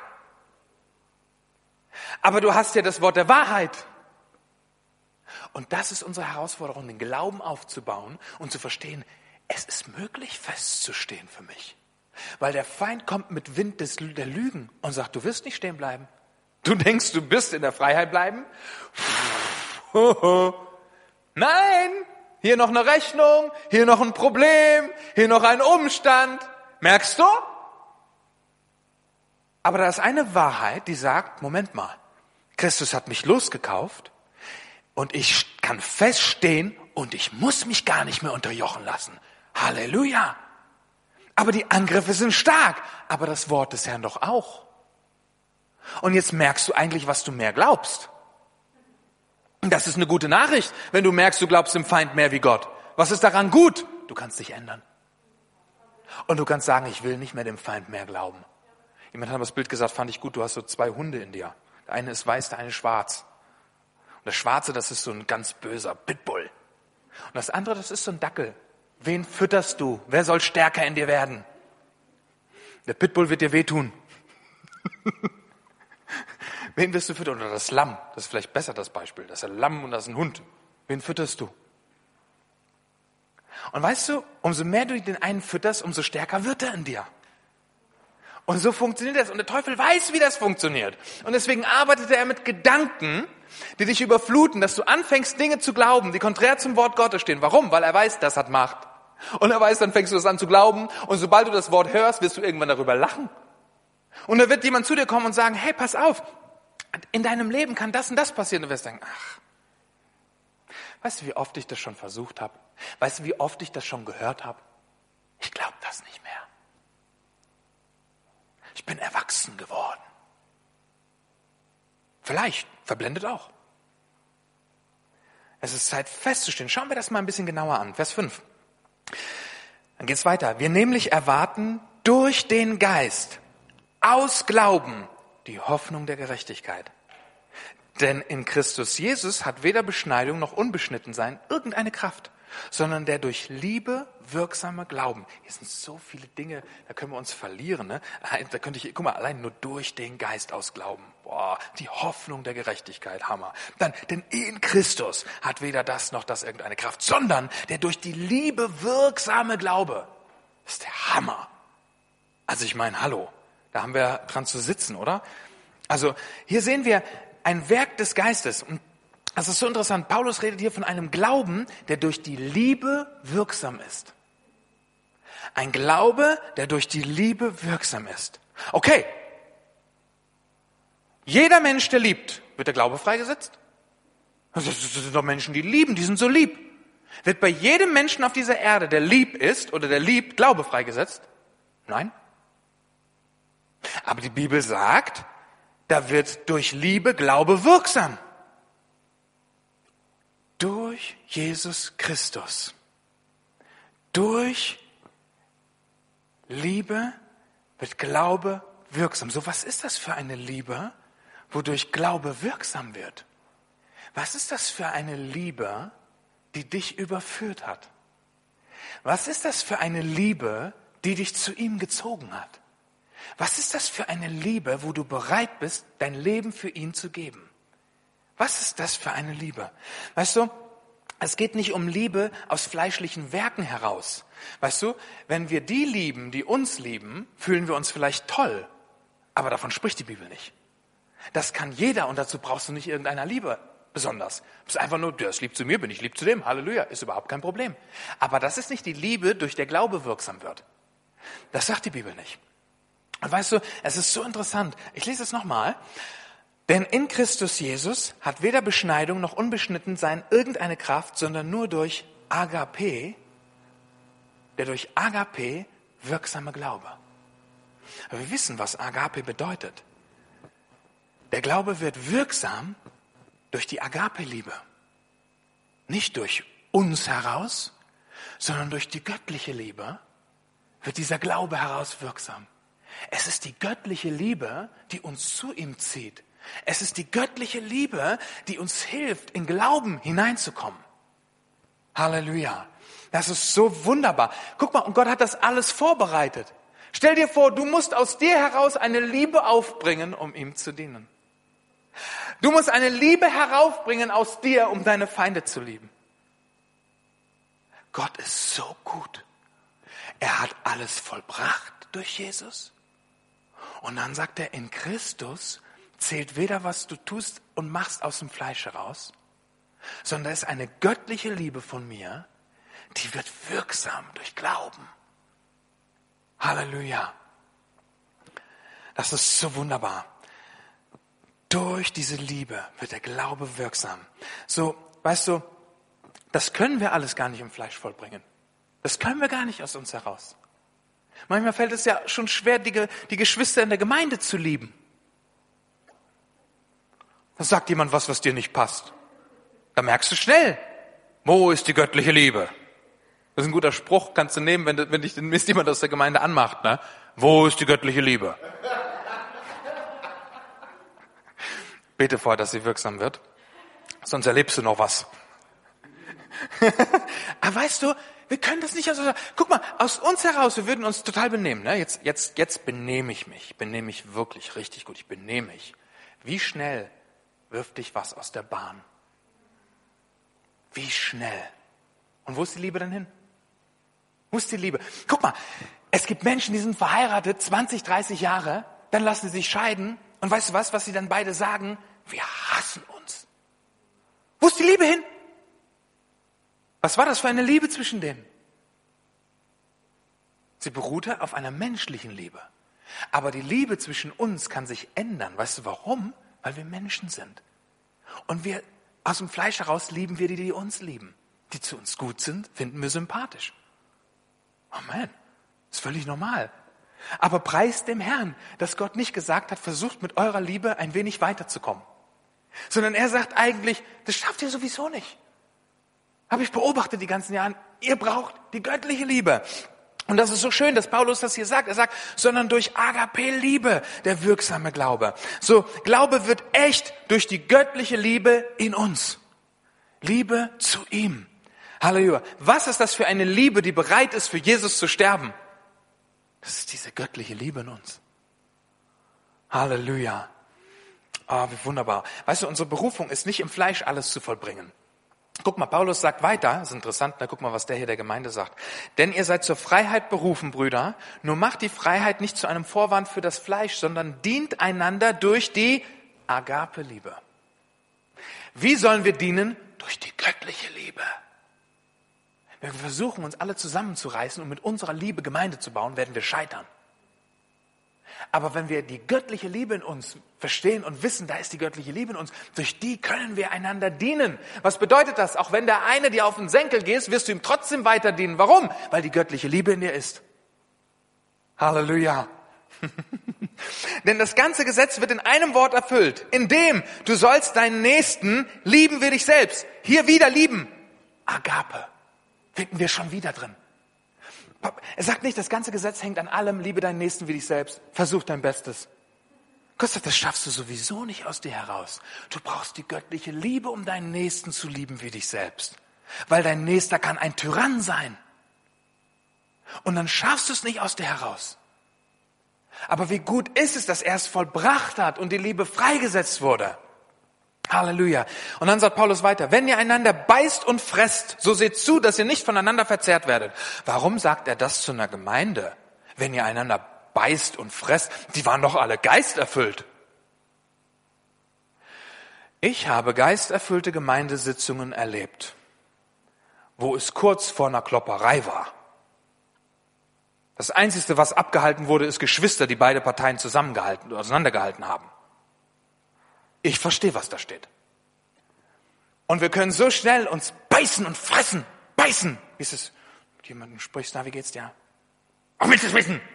Aber du hast ja das Wort der Wahrheit. Und das ist unsere Herausforderung, den Glauben aufzubauen und zu verstehen, es ist möglich, festzustehen für mich. Weil der Feind kommt mit Wind der Lügen und sagt, du wirst nicht stehen bleiben. Du denkst, du wirst in der Freiheit bleiben? Nein, hier noch eine Rechnung, hier noch ein Problem, hier noch ein Umstand. Merkst du? Aber da ist eine Wahrheit, die sagt, Moment mal, Christus hat mich losgekauft und ich kann feststehen und ich muss mich gar nicht mehr unterjochen lassen. Halleluja! Aber die Angriffe sind stark, aber das Wort des Herrn doch auch. Und jetzt merkst du eigentlich, was du mehr glaubst. Und das ist eine gute Nachricht, wenn du merkst, du glaubst dem Feind mehr wie Gott. Was ist daran gut? Du kannst dich ändern. Und du kannst sagen, ich will nicht mehr dem Feind mehr glauben. Jemand hat das Bild gesagt, fand ich gut, du hast so 2 Hunde in dir. Der eine ist weiß, der eine schwarz. Und der Schwarze, das ist so ein ganz böser Pitbull. Und das andere, das ist so ein Dackel. Wen fütterst du? Wer soll stärker in dir werden? Der Pitbull wird dir wehtun. Wen wirst du füttern? Oder das Lamm. Das ist vielleicht besser, das Beispiel. Das ist ein Lamm und das ist ein Hund. Wen fütterst du? Und weißt du, umso mehr du den einen fütterst, umso stärker wird er in dir. Und so funktioniert das. Und der Teufel weiß, wie das funktioniert. Und deswegen arbeitet er mit Gedanken, die dich überfluten, dass du anfängst, Dinge zu glauben, die konträr zum Wort Gottes stehen. Warum? Weil er weiß, das hat Macht. Und er weiß, dann fängst du das an zu glauben. Und sobald du das Wort hörst, wirst du irgendwann darüber lachen. Und da wird jemand zu dir kommen und sagen, hey, pass auf, in deinem Leben kann das und das passieren. Und du wirst denken, ach, weißt du, wie oft ich das schon versucht habe? Weißt du, wie oft ich das schon gehört habe? Ich glaube das nicht mehr. Ich bin erwachsen geworden. Vielleicht, verblendet auch. Es ist Zeit festzustellen. Schauen wir das mal ein bisschen genauer an. Vers 5. Dann geht's weiter. Wir nämlich erwarten durch den Geist aus Glauben die Hoffnung der Gerechtigkeit. Denn in Christus Jesus hat weder Beschneidung noch Unbeschnittensein irgendeine Kraft, sondern der durch Liebe wirksame Glauben. Hier sind so viele Dinge, da können wir uns verlieren. Ne? Da könnte ich, guck mal, allein nur durch den Geist aus Glauben. Boah, die Hoffnung der Gerechtigkeit, Hammer. Dann, denn in Christus hat weder das noch das irgendeine Kraft, sondern der durch die Liebe wirksame Glaube. Das ist der Hammer. Also ich meine, hallo, da haben wir dran zu sitzen, oder? Also hier sehen wir ein Werk des Geistes. Und das ist so interessant. Paulus redet hier von einem Glauben, der durch die Liebe wirksam ist. Ein Glaube, der durch die Liebe wirksam ist. Okay. Jeder Mensch, der liebt, wird der Glaube freigesetzt? Das sind doch Menschen, die lieben, die sind so lieb. Wird bei jedem Menschen auf dieser Erde, der lieb ist oder der liebt, Glaube freigesetzt? Nein. Aber die Bibel sagt, da wird durch Liebe Glaube wirksam. Durch Jesus Christus. Durch Liebe wird Glaube wirksam. So, was ist das für eine Liebe, wodurch Glaube wirksam wird? Was ist das für eine Liebe, die dich überführt hat? Was ist das für eine Liebe, die dich zu ihm gezogen hat? Was ist das für eine Liebe, wo du bereit bist, dein Leben für ihn zu geben? Was ist das für eine Liebe? Weißt du, es geht nicht um Liebe aus fleischlichen Werken heraus. Weißt du, wenn wir die lieben, die uns lieben, fühlen wir uns vielleicht toll. Aber davon spricht die Bibel nicht. Das kann jeder und dazu brauchst du nicht irgendeiner Liebe besonders. Du bist einfach nur, der ist lieb zu mir, bin ich lieb zu dem. Halleluja, ist überhaupt kein Problem. Aber das ist nicht die Liebe, durch der Glaube wirksam wird. Das sagt die Bibel nicht. Und weißt du, es ist so interessant. Ich lese es nochmal. Denn in Christus Jesus hat weder Beschneidung noch Unbeschnittensein irgendeine Kraft, sondern nur durch Agape, der durch Agape wirksame Glaube. Aber wir wissen, was Agape bedeutet. Der Glaube wird wirksam durch die Agape-Liebe. Nicht durch uns heraus, sondern durch die göttliche Liebe wird dieser Glaube heraus wirksam. Es ist die göttliche Liebe, die uns zu ihm zieht. Es ist die göttliche Liebe, die uns hilft, in Glauben hineinzukommen. Halleluja. Das ist so wunderbar. Guck mal, und Gott hat das alles vorbereitet. Stell dir vor, du musst aus dir heraus eine Liebe aufbringen, um ihm zu dienen. Du musst eine Liebe heraufbringen aus dir, um deine Feinde zu lieben. Gott ist so gut. Er hat alles vollbracht durch Jesus. Und dann sagt er, in Christus zählt weder, was du tust und machst aus dem Fleisch heraus, sondern es ist eine göttliche Liebe von mir, die wird wirksam durch Glauben. Halleluja. Das ist so wunderbar. Durch diese Liebe wird der Glaube wirksam. So, weißt du, das können wir alles gar nicht im Fleisch vollbringen. Das können wir gar nicht aus uns heraus. Manchmal fällt es ja schon schwer, die Geschwister in der Gemeinde zu lieben. Dann sagt jemand was dir nicht passt. Da merkst du schnell, wo ist die göttliche Liebe? Das ist ein guter Spruch, kannst du nehmen, wenn dich den Mist jemand aus der Gemeinde anmacht, ne? Wo ist die göttliche Liebe? Bete vorher, dass sie wirksam wird, sonst erlebst du noch was. Aber weißt du, wir können das nicht, guck mal, aus uns heraus, wir würden uns total benehmen, ne? Jetzt benehme ich mich wirklich richtig gut, ich benehme mich. Wie schnell wirft dich was aus der Bahn? Wie schnell? Und wo ist die Liebe dann hin? Wo ist die Liebe? Guck mal, es gibt Menschen, die sind verheiratet, 20, 30 Jahre, dann lassen sie sich scheiden und weißt du was sie dann beide sagen? Wir hassen uns. Wo ist die Liebe hin? Was war das für eine Liebe zwischen denen? Sie beruhte auf einer menschlichen Liebe. Aber die Liebe zwischen uns kann sich ändern. Weißt du warum? Weil wir Menschen sind. Und wir aus dem Fleisch heraus lieben wir die uns lieben. Die zu uns gut sind, finden wir sympathisch. Amen. Ist völlig normal. Aber preist dem Herrn, dass Gott nicht gesagt hat, versucht mit eurer Liebe ein wenig weiterzukommen. Sondern er sagt eigentlich, das schafft ihr sowieso nicht. Habe ich beobachtet die ganzen Jahre. Ihr braucht die göttliche Liebe. Und das ist so schön, dass Paulus das hier sagt. Er sagt, sondern durch Agape-Liebe, der wirksame Glaube. So, Glaube wird echt durch die göttliche Liebe in uns. Liebe zu ihm. Halleluja. Was ist das für eine Liebe, die bereit ist, für Jesus zu sterben? Das ist diese göttliche Liebe in uns. Halleluja. Oh, wie wunderbar. Weißt du, unsere Berufung ist nicht im Fleisch alles zu vollbringen. Guck mal, Paulus sagt weiter, das ist interessant, guck mal, was der hier der Gemeinde sagt. Denn ihr seid zur Freiheit berufen, Brüder, nur macht die Freiheit nicht zu einem Vorwand für das Fleisch, sondern dient einander durch die Agape-Liebe. Wie sollen wir dienen? Durch die göttliche Liebe. Wenn wir versuchen, uns alle zusammenzureißen und mit unserer Liebe Gemeinde zu bauen, werden wir scheitern. Aber wenn wir die göttliche Liebe in uns verstehen und wissen, da ist die göttliche Liebe in uns, durch die können wir einander dienen. Was bedeutet das? Auch wenn der eine dir auf den Senkel geht, wirst du ihm trotzdem weiter dienen. Warum? Weil die göttliche Liebe in dir ist. Halleluja. Denn das ganze Gesetz wird in einem Wort erfüllt. In dem du sollst deinen Nächsten lieben wie dich selbst. Hier wieder lieben. Agape. Finden wir schon wieder drin. Er sagt nicht, das ganze Gesetz hängt an allem, liebe deinen Nächsten wie dich selbst. Versuch dein Bestes. Gott sagt, das schaffst du sowieso nicht aus dir heraus. Du brauchst die göttliche Liebe, um deinen Nächsten zu lieben wie dich selbst. Weil dein Nächster kann ein Tyrann sein. Und dann schaffst du es nicht aus dir heraus. Aber wie gut ist es, dass er es vollbracht hat und die Liebe freigesetzt wurde. Halleluja. Und dann sagt Paulus weiter, wenn ihr einander beißt und fresst, so seht zu, dass ihr nicht voneinander verzehrt werdet. Warum sagt er das zu einer Gemeinde? Wenn ihr einander beißt und fresst, die waren doch alle geisterfüllt. Ich habe geisterfüllte Gemeindesitzungen erlebt, wo es kurz vor einer Klopperei war. Das Einzige, was abgehalten wurde, ist Geschwister, die beide Parteien auseinandergehalten haben. Ich verstehe, was da steht. Und wir können so schnell uns beißen und fressen. Beißen. Wie ist es? Mit jemandem sprichst, na, wie geht's dir? Ach, willst du es wissen?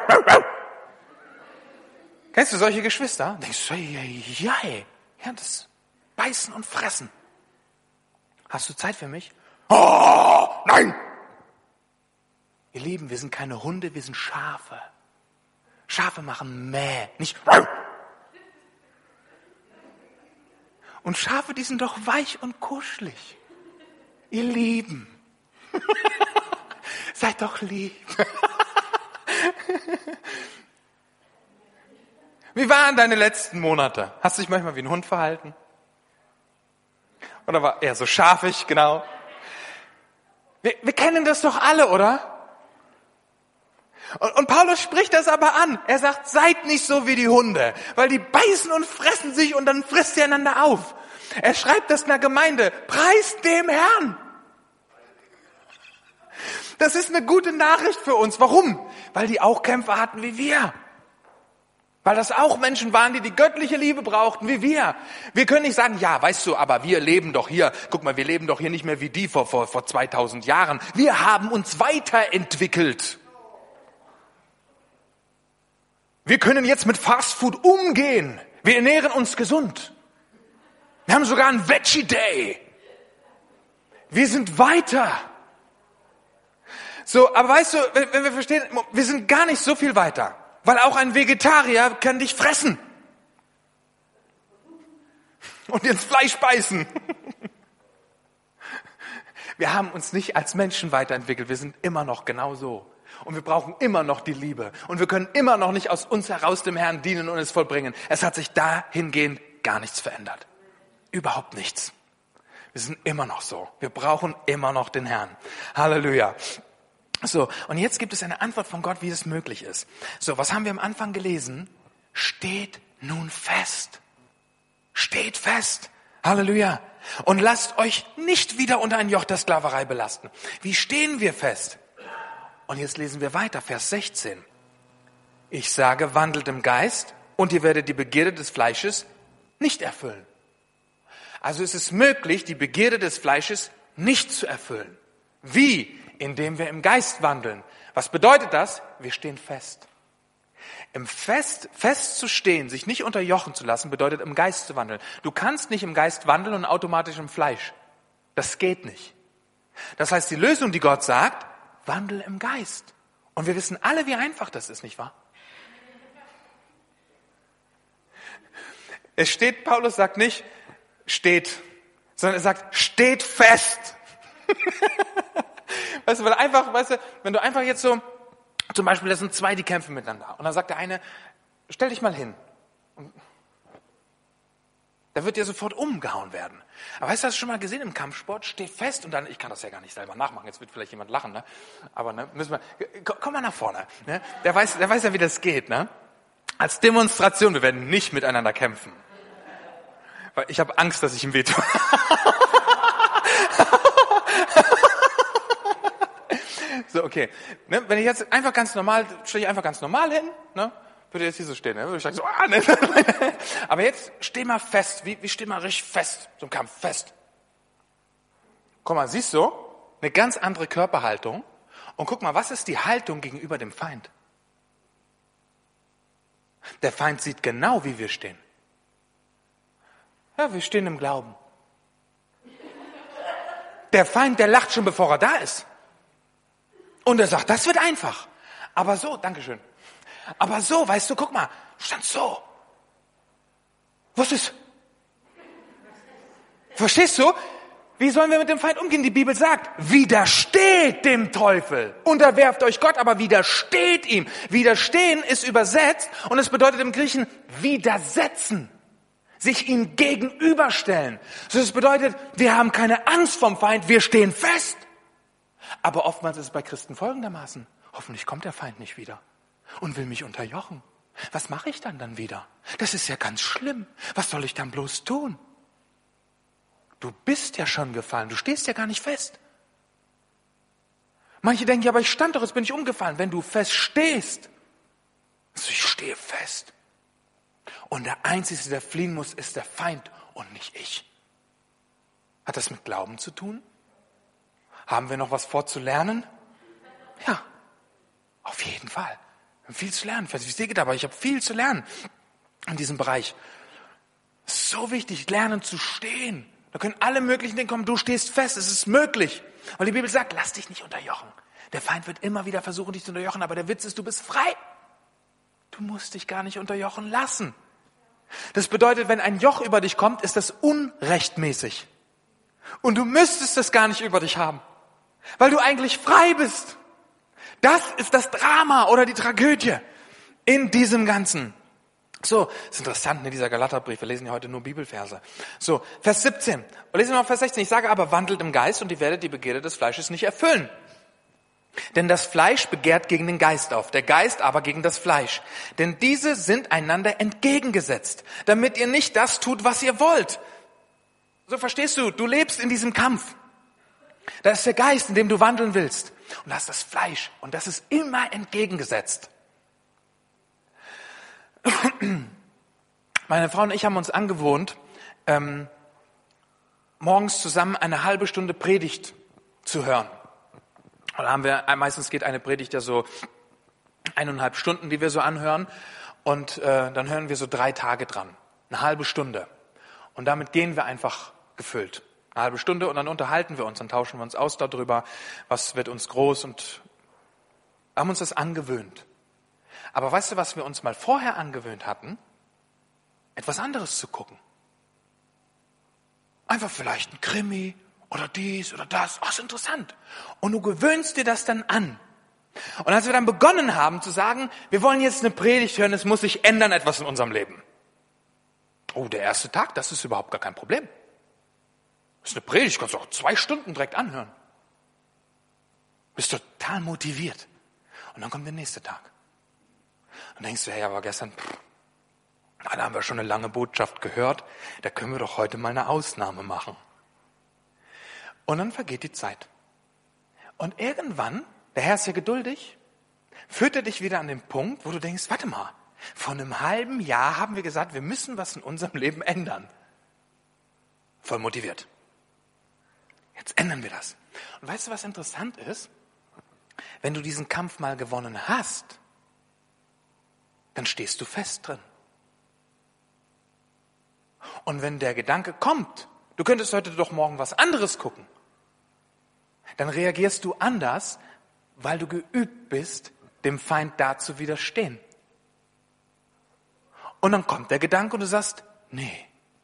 Kennst du solche Geschwister? Denkst du, ja, das Beißen und Fressen. Hast du Zeit für mich? Oh, nein! Ihr Lieben, wir sind keine Hunde, wir sind Schafe. Schafe machen Mäh, nicht. Und Schafe, die sind doch weich und kuschelig. Ihr Lieben. Seid doch lieb. Wie waren deine letzten Monate? Hast du dich manchmal wie ein Hund verhalten? Oder war eher so schafig, genau? Wir kennen das doch alle, oder? Und Paulus spricht das aber an. Er sagt, seid nicht so wie die Hunde, weil die beißen und fressen sich und dann frisst ihr einander auf. Er schreibt das in der Gemeinde, preist dem Herrn. Das ist eine gute Nachricht für uns. Warum? Weil die auch Kämpfe hatten wie wir. Weil das auch Menschen waren, die die göttliche Liebe brauchten wie wir. Wir können nicht sagen, ja, weißt du, aber wir leben doch hier, guck mal, wir leben doch hier nicht mehr wie die vor 2000 Jahren. Wir haben uns weiterentwickelt. Wir können jetzt mit Fastfood umgehen. Wir ernähren uns gesund. Wir haben sogar einen Veggie Day. Wir sind weiter. So, aber weißt du, wenn wir verstehen, wir sind gar nicht so viel weiter. Weil auch ein Vegetarier kann dich fressen. Und ins Fleisch beißen. Wir haben uns nicht als Menschen weiterentwickelt. Wir sind immer noch genau so. Und wir brauchen immer noch die Liebe. Und wir können immer noch nicht aus uns heraus dem Herrn dienen und es vollbringen. Es hat sich dahingehend gar nichts verändert. Überhaupt nichts. Wir sind immer noch so. Wir brauchen immer noch den Herrn. Halleluja. So, und jetzt gibt es eine Antwort von Gott, wie es möglich ist. So, was haben wir am Anfang gelesen? Steht nun fest. Steht fest. Halleluja. Und lasst euch nicht wieder unter ein Joch der Sklaverei belasten. Wie stehen wir fest? Und jetzt lesen wir weiter, Vers 16. Ich sage, wandelt im Geist und ihr werdet die Begierde des Fleisches nicht erfüllen. Also es ist möglich, die Begierde des Fleisches nicht zu erfüllen. Wie? Indem wir im Geist wandeln. Was bedeutet das? Wir stehen fest. Fest zu stehen, sich nicht unterjochen zu lassen, bedeutet im Geist zu wandeln. Du kannst nicht im Geist wandeln und automatisch im Fleisch. Das geht nicht. Das heißt, die Lösung, die Gott sagt, wandel im Geist. Und wir wissen alle, wie einfach das ist, nicht wahr? Es steht, Paulus sagt nicht, steht, sondern er sagt, steht fest. Weißt du, wenn du einfach jetzt so, zum Beispiel, das sind zwei, die kämpfen miteinander. Und dann sagt der eine, stell dich mal hin. Und da wird dir sofort umgehauen werden. Aber weißt du, hast du schon mal gesehen im Kampfsport? Steht fest und dann, ich kann das ja gar nicht selber nachmachen, jetzt wird vielleicht jemand lachen, ne? Aber komm mal nach vorne. Ne? Der weiß ja, wie das geht, ne? Als Demonstration, wir werden nicht miteinander kämpfen. Weil ich habe Angst, dass ich ihm wehtue. So, okay. Ne, wenn ich jetzt einfach ganz normal, stehe ich einfach ganz normal hin, ne? Würde jetzt hier so stehen, ne? Würde ich sagen so, ne? Aber jetzt steh mal fest, wie steh mal richtig fest, so im Kampf fest. Guck mal, siehst du, eine ganz andere Körperhaltung. Und guck mal, was ist die Haltung gegenüber dem Feind? Der Feind sieht genau, wie wir stehen. Ja, wir stehen im Glauben. Der Feind, der lacht schon, bevor er da ist. Und er sagt, das wird einfach. Aber so, Dankeschön. Aber so, weißt du, guck mal, du standst so. Was ist? Verstehst du? Wie sollen wir mit dem Feind umgehen? Die Bibel sagt, widersteht dem Teufel. Unterwerft euch Gott, aber widersteht ihm. Widerstehen ist übersetzt und es bedeutet im Griechischen widersetzen. Sich ihm gegenüberstellen. So, das bedeutet, wir haben keine Angst vom Feind, wir stehen fest. Aber oftmals ist es bei Christen folgendermaßen. Hoffentlich kommt der Feind nicht wieder und will mich unterjochen. Was mache ich dann wieder? Das ist ja ganz schlimm. Was soll ich dann bloß tun? Du bist ja schon gefallen, du stehst ja gar nicht fest. Manche denken, ja, aber ich stand doch, jetzt bin ich umgefallen. Wenn du fest stehst, also ich stehe fest. Und der Einzige, der fliehen muss, ist der Feind und nicht ich. Hat das mit Glauben zu tun? Haben wir noch was vorzulernen? Ja, auf jeden Fall. Wir haben viel zu lernen. Ich weiß nicht, wie es dir geht, aber ich habe viel zu lernen in diesem Bereich. Es ist so wichtig, lernen zu stehen. Da können alle möglichen Dinge kommen. Du stehst fest, es ist möglich. Weil die Bibel sagt, lass dich nicht unterjochen. Der Feind wird immer wieder versuchen, dich zu unterjochen, aber der Witz ist, du bist frei. Du musst dich gar nicht unterjochen lassen. Das bedeutet, wenn ein Joch über dich kommt, ist das unrechtmäßig. Und du müsstest es gar nicht über dich haben. Weil du eigentlich frei bist. Das ist das Drama oder die Tragödie in diesem Ganzen. So, ist interessant, ne, dieser Galaterbrief. Wir lesen ja heute nur Bibelverse. So, Vers 17. Und lesen wir mal Vers 16. Ich sage aber, wandelt im Geist und ihr werdet die Begierde des Fleisches nicht erfüllen. Denn das Fleisch begehrt gegen den Geist auf, der Geist aber gegen das Fleisch. Denn diese sind einander entgegengesetzt, damit ihr nicht das tut, was ihr wollt. So verstehst du, du lebst in diesem Kampf. Da ist der Geist, in dem du wandeln willst. Und da ist das Fleisch. Und das ist immer entgegengesetzt. Meine Frau und ich haben uns angewohnt, morgens zusammen eine halbe Stunde Predigt zu hören. Und da haben wir, meistens geht eine Predigt ja so 1,5 Stunden, die wir so anhören. Und dann hören wir so 3 Tage dran. Eine halbe Stunde. Und damit gehen wir einfach gefüllt. Eine halbe Stunde und dann unterhalten wir uns, dann tauschen wir uns aus darüber, was wird uns groß und Wir haben uns das angewöhnt. Aber weißt du, was wir uns mal vorher angewöhnt hatten? Etwas anderes zu gucken. Einfach vielleicht ein Krimi oder dies oder das. Oh, ist interessant. Und du gewöhnst dir das dann an. Und als wir dann begonnen haben zu sagen, wir wollen jetzt eine Predigt hören, es muss sich ändern etwas in unserem Leben. Oh, der erste Tag, das ist überhaupt gar kein Problem. Das ist eine Predigt, kannst du auch 2 Stunden direkt anhören. Bist total motiviert. Und dann kommt der nächste Tag. Und denkst du, hey, aber gestern, da haben wir schon eine lange Botschaft gehört, da können wir doch heute mal eine Ausnahme machen. Und dann vergeht die Zeit. Und irgendwann, der Herr ist ja geduldig, führt er dich wieder an den Punkt, wo du denkst, warte mal, vor einem halben Jahr haben wir gesagt, wir müssen was in unserem Leben ändern. Voll motiviert. Jetzt ändern wir das. Und weißt du, was interessant ist? Wenn du diesen Kampf mal gewonnen hast, dann stehst du fest drin. Und wenn der Gedanke kommt, du könntest heute doch morgen was anderes gucken, dann reagierst du anders, weil du geübt bist, dem Feind da zu widerstehen. Und dann kommt der Gedanke und du sagst, nee,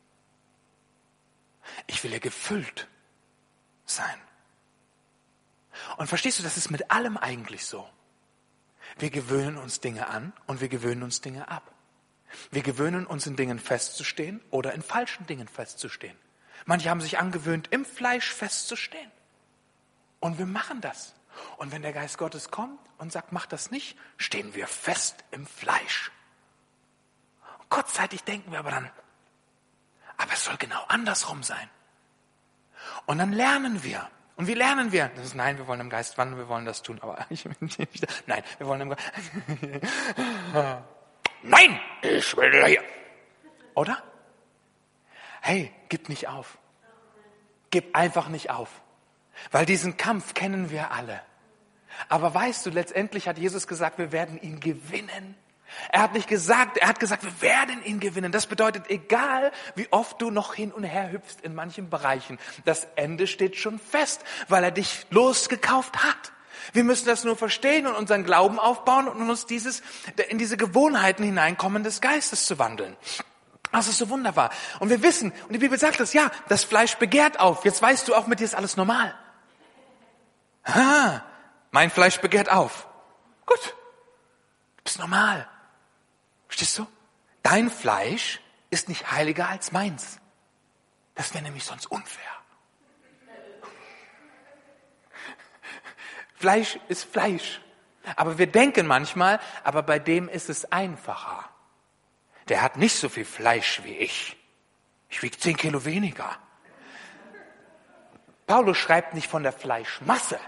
ich will ja gefüllt sein. Und verstehst du, das ist mit allem eigentlich so. Wir gewöhnen uns Dinge an und wir gewöhnen uns Dinge ab. Wir gewöhnen uns in Dingen festzustehen oder in falschen Dingen festzustehen. Manche haben sich angewöhnt, im Fleisch festzustehen. Und wir machen das. Und wenn der Geist Gottes kommt und sagt, mach das nicht, stehen wir fest im Fleisch. Und kurzzeitig denken wir aber dann, aber es soll genau andersrum sein. Und dann lernen wir. Und wie lernen wir? Das ist, nein, wir wollen im Geist wandeln, wir wollen das tun. Aber nein, wir wollen im Geist. Nein, ich will hier. Oder? Hey, gib nicht auf. Gib einfach nicht auf. Weil diesen Kampf kennen wir alle. Aber weißt du, letztendlich hat Jesus gesagt, wir werden ihn gewinnen. Er hat nicht gesagt, er hat gesagt, wir werden ihn gewinnen. Das bedeutet, egal wie oft du noch hin und her hüpfst in manchen Bereichen, das Ende steht schon fest, weil er dich losgekauft hat. Wir müssen das nur verstehen und unseren Glauben aufbauen und uns in diese Gewohnheiten hineinkommen des Geistes zu wandeln. Das ist so wunderbar. Und wir wissen, und die Bibel sagt das, ja, das Fleisch begehrt auf. Jetzt weißt du, auch mit dir ist alles normal. Mein Fleisch begehrt auf. Gut, du bist normal. Verstehst du? Dein Fleisch ist nicht heiliger als meins. Das wäre nämlich sonst unfair. Fleisch ist Fleisch. Aber wir denken manchmal, aber bei dem ist es einfacher. Der hat nicht so viel Fleisch wie ich. Ich wiege 10 Kilo weniger. Paulus schreibt nicht von der Fleischmasse.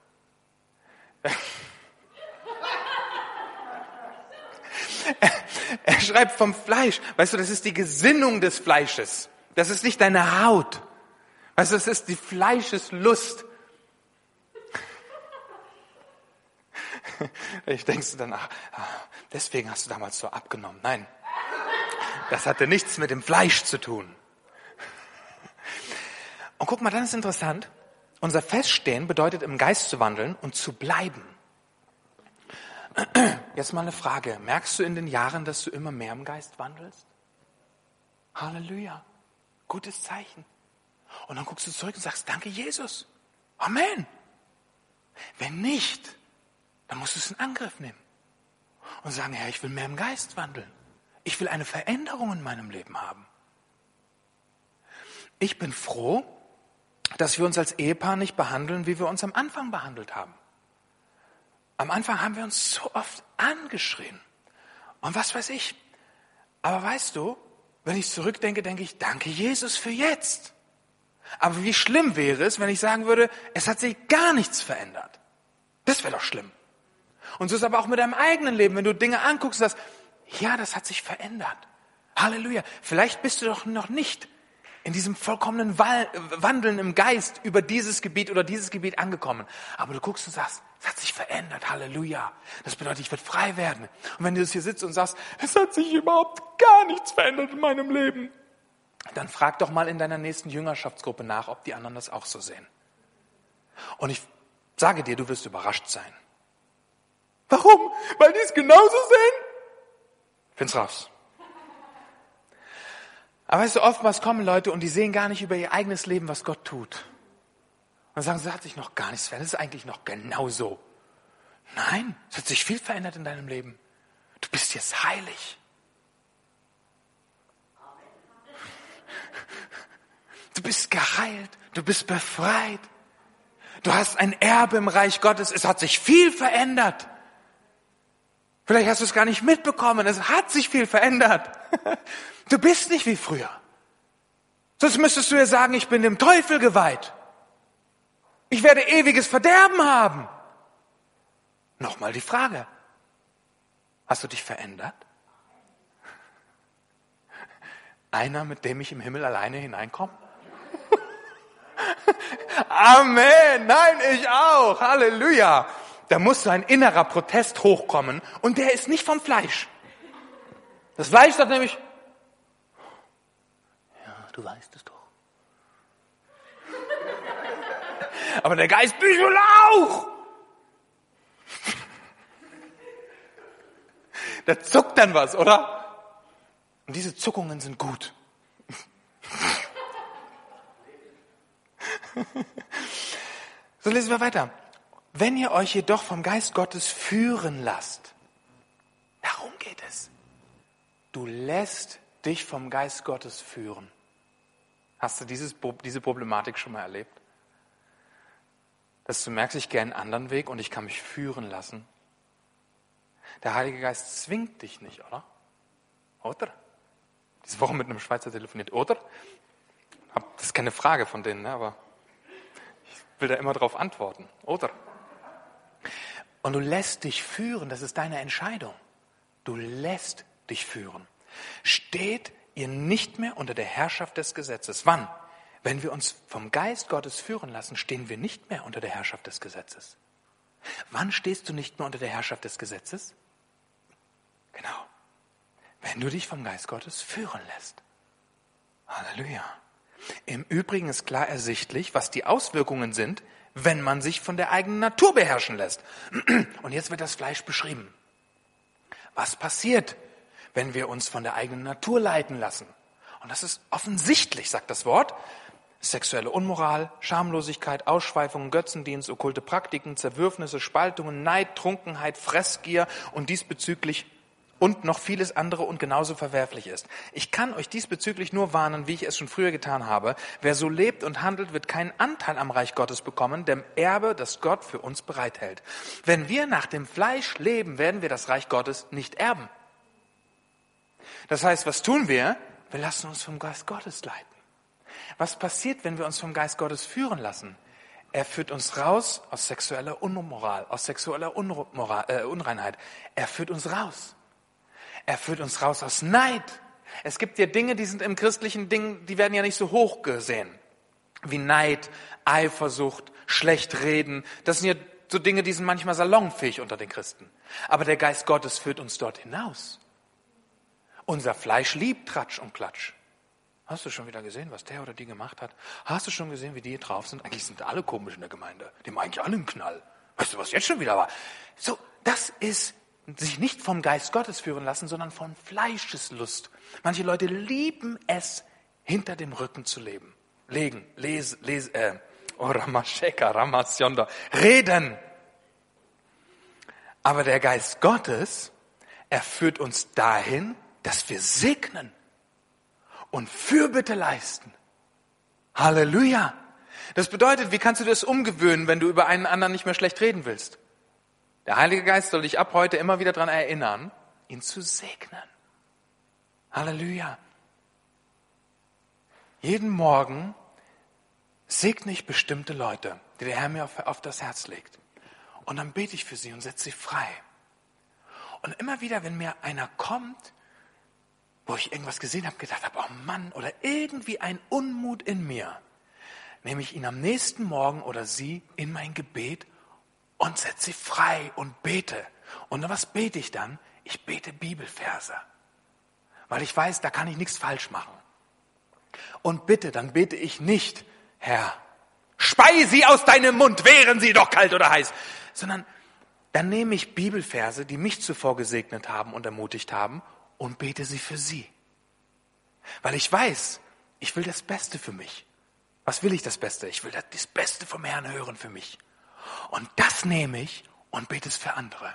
Er schreibt vom Fleisch. Weißt du, das ist die Gesinnung des Fleisches. Das ist nicht deine Haut. Weißt du, das ist die Fleischeslust. Ich denkst du dann, deswegen hast du damals so abgenommen. Nein, das hatte nichts mit dem Fleisch zu tun. Und guck mal, dann ist interessant. Unser Feststehen bedeutet, im Geist zu wandeln und zu bleiben. Jetzt mal eine Frage. Merkst du in den Jahren, dass du immer mehr im Geist wandelst? Halleluja. Gutes Zeichen. Und dann guckst du zurück und sagst, danke Jesus. Amen. Wenn nicht, dann musst du es in Angriff nehmen. Und sagen, Herr, ich will mehr im Geist wandeln. Ich will eine Veränderung in meinem Leben haben. Ich bin froh, dass wir uns als Ehepaar nicht behandeln, wie wir uns am Anfang behandelt haben. Am Anfang haben wir uns so oft angeschrien. Und was weiß ich. Aber weißt du, wenn ich zurückdenke, denke ich, danke Jesus für jetzt. Aber wie schlimm wäre es, wenn ich sagen würde, es hat sich gar nichts verändert. Das wäre doch schlimm. Und so ist aber auch mit deinem eigenen Leben, wenn du Dinge anguckst und sagst, ja, das hat sich verändert. Halleluja. Vielleicht bist du doch noch nicht in diesem vollkommenen Wandeln im Geist über dieses Gebiet oder dieses Gebiet angekommen. Aber du guckst und sagst, es hat sich verändert. Halleluja. Das bedeutet, ich werde frei werden. Und wenn du jetzt hier sitzt und sagst, es hat sich überhaupt gar nichts verändert in meinem Leben, dann frag doch mal in deiner nächsten Jüngerschaftsgruppe nach, ob die anderen das auch so sehen. Und ich sage dir, du wirst überrascht sein. Warum? Weil die es genauso sehen? Find's raus. Aber weißt du, oftmals kommen Leute und die sehen gar nicht über ihr eigenes Leben, was Gott tut. Und sagen, es hat sich noch gar nichts verändert, es ist eigentlich noch genauso. Nein, es hat sich viel verändert in deinem Leben. Du bist jetzt heilig. Du bist geheilt, du bist befreit. Du hast ein Erbe im Reich Gottes, es hat sich viel verändert. Vielleicht hast du es gar nicht mitbekommen, es hat sich viel verändert. Du bist nicht wie früher. Sonst müsstest du ja sagen, ich bin dem Teufel geweiht. Ich werde ewiges Verderben haben. Nochmal die Frage, hast du dich verändert? Einer, mit dem ich im Himmel alleine hineinkomme? Amen, nein, ich auch, Halleluja. Da muss so ein innerer Protest hochkommen und der ist nicht vom Fleisch. Das Fleisch sagt nämlich, ja, du weißt es doch. Aber der Geist, ich will auch. Da zuckt dann was, oder? Und diese Zuckungen sind gut. So lesen wir weiter. Wenn ihr euch jedoch vom Geist Gottes führen lasst, darum geht es. Du lässt dich vom Geist Gottes führen. Hast du diese Problematik schon mal erlebt? Dass du merkst, ich gehe einen anderen Weg und ich kann mich führen lassen. Der Heilige Geist zwingt dich nicht, oder? Oder? Diese Woche mit einem Schweizer telefoniert, oder? Das ist keine Frage von denen, aber ich will da immer drauf antworten, oder? Und du lässt dich führen, das ist deine Entscheidung. Du lässt dich führen. Steht ihr nicht mehr unter der Herrschaft des Gesetzes. Wann? Wenn wir uns vom Geist Gottes führen lassen, stehen wir nicht mehr unter der Herrschaft des Gesetzes. Wann stehst du nicht mehr unter der Herrschaft des Gesetzes? Genau. Wenn du dich vom Geist Gottes führen lässt. Halleluja. Im Übrigen ist klar ersichtlich, was die Auswirkungen sind, wenn man sich von der eigenen Natur beherrschen lässt. Und jetzt wird das Fleisch beschrieben. Was passiert, wenn wir uns von der eigenen Natur leiten lassen? Und das ist offensichtlich, sagt das Wort. Sexuelle Unmoral, Schamlosigkeit, Ausschweifungen, Götzendienst, okkulte Praktiken, Zerwürfnisse, Spaltungen, Neid, Trunkenheit, Fressgier und diesbezüglich und noch vieles andere und genauso verwerflich ist. Ich kann euch diesbezüglich nur warnen, wie ich es schon früher getan habe. Wer so lebt und handelt, wird keinen Anteil am Reich Gottes bekommen, dem Erbe, das Gott für uns bereithält. Wenn wir nach dem Fleisch leben, werden wir das Reich Gottes nicht erben. Das heißt, was tun wir? Wir lassen uns vom Geist Gottes leiten. Was passiert, wenn wir uns vom Geist Gottes führen lassen? Er führt uns raus aus sexueller Unmoral, aus sexueller Unreinheit. Er führt uns raus. Er führt uns raus aus Neid. Es gibt ja Dinge, die sind im christlichen Ding, die werden ja nicht so hoch gesehen. Wie Neid, Eifersucht, schlecht reden. Das sind ja so Dinge, die sind manchmal salonfähig unter den Christen. Aber der Geist Gottes führt uns dort hinaus. Unser Fleisch liebt Tratsch und Klatsch. Hast du schon wieder gesehen, was der oder die gemacht hat? Hast du schon gesehen, wie die hier drauf sind? Eigentlich sind alle komisch in der Gemeinde. Die haben eigentlich alle einen Knall. Weißt du, was jetzt schon wieder war? So, das ist sich nicht vom Geist Gottes führen lassen, sondern von Fleischeslust. Manche Leute lieben es, hinter dem Rücken zu leben. Reden. Aber der Geist Gottes, er führt uns dahin, dass wir segnen und Fürbitte leisten. Halleluja. Das bedeutet, wie kannst du das umgewöhnen, wenn du über einen anderen nicht mehr schlecht reden willst? Der Heilige Geist soll dich ab heute immer wieder daran erinnern, ihn zu segnen. Halleluja. Jeden Morgen segne ich bestimmte Leute, die der Herr mir auf das Herz legt. Und dann bete ich für sie und setze sie frei. Und immer wieder, wenn mir einer kommt, wo ich irgendwas gesehen habe, gedacht habe, oh Mann, oder irgendwie ein Unmut in mir, nehme ich ihn am nächsten Morgen oder sie in mein Gebet und setze sie frei und bete. Und was bete ich dann? Ich bete Bibelverse. Weil ich weiß, da kann ich nichts falsch machen. Und bitte, dann bete ich nicht, Herr, spei sie aus deinem Mund, wären sie doch kalt oder heiß. Sondern dann nehme ich Bibelverse, die mich zuvor gesegnet haben und ermutigt haben, und bete sie für sie. Weil ich weiß, ich will das Beste für mich. Was will ich das Beste? Ich will das Beste vom Herrn hören für mich. Und das nehme ich und bete es für andere.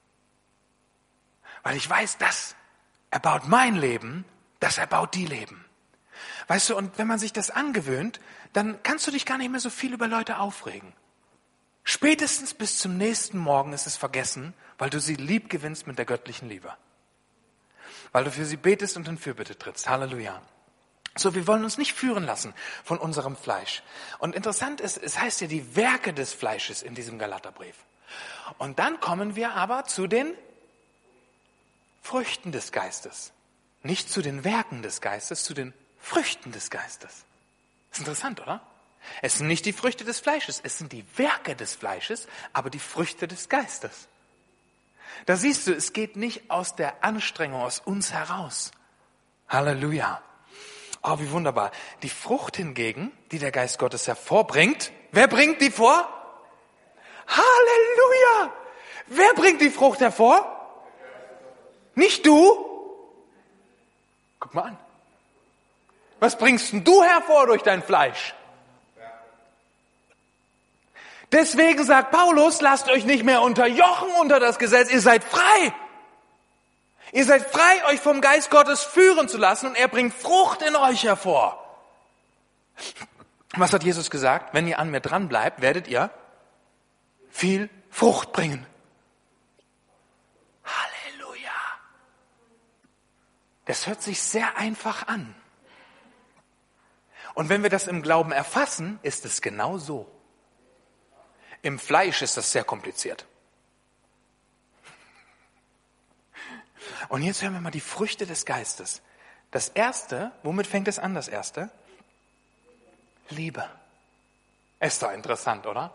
Weil ich weiß, das erbaut mein Leben, das erbaut die Leben. Weißt du, und wenn man sich das angewöhnt, dann kannst du dich gar nicht mehr so viel über Leute aufregen. Spätestens bis zum nächsten Morgen ist es vergessen, weil du sie lieb gewinnst mit der göttlichen Liebe. Weil du für sie betest und in Fürbitte trittst. Halleluja. So, wir wollen uns nicht führen lassen von unserem Fleisch. Und interessant ist, es heißt ja die Werke des Fleisches in diesem Galaterbrief. Und dann kommen wir aber zu den Früchten des Geistes. Nicht zu den Werken des Geistes, zu den Früchten des Geistes. Ist interessant, oder? Es sind nicht die Früchte des Fleisches, es sind die Werke des Fleisches, aber die Früchte des Geistes. Da siehst du, es geht nicht aus der Anstrengung, aus uns heraus. Halleluja. Oh, wie wunderbar. Die Frucht hingegen, die der Geist Gottes hervorbringt, wer bringt die vor? Halleluja! Wer bringt die Frucht hervor? Nicht du? Guck mal an. Was bringst denn du hervor durch dein Fleisch? Deswegen sagt Paulus, lasst euch nicht mehr unterjochen unter das Gesetz, ihr seid frei. Ihr seid frei, euch vom Geist Gottes führen zu lassen und er bringt Frucht in euch hervor. Was hat Jesus gesagt? Wenn ihr an mir dran bleibt, werdet ihr viel Frucht bringen. Halleluja. Das hört sich sehr einfach an. Und wenn wir das im Glauben erfassen, ist es genau so. Im Fleisch ist das sehr kompliziert. Und jetzt hören wir mal die Früchte des Geistes. Das Erste, womit fängt es an, das Erste? Liebe. Ist doch interessant, oder?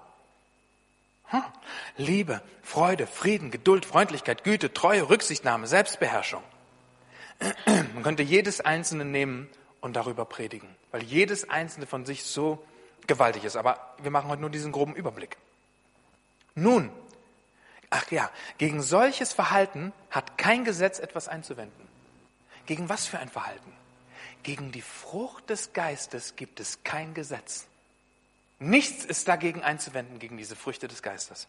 Liebe, Freude, Frieden, Geduld, Freundlichkeit, Güte, Treue, Rücksichtnahme, Selbstbeherrschung. Man könnte jedes Einzelne nehmen und darüber predigen, weil jedes Einzelne von sich so gewaltig ist. Aber wir machen heute nur diesen groben Überblick. Nun, gegen solches Verhalten hat kein Gesetz etwas einzuwenden. Gegen was für ein Verhalten? Gegen die Frucht des Geistes gibt es kein Gesetz. Nichts ist dagegen einzuwenden, gegen diese Früchte des Geistes.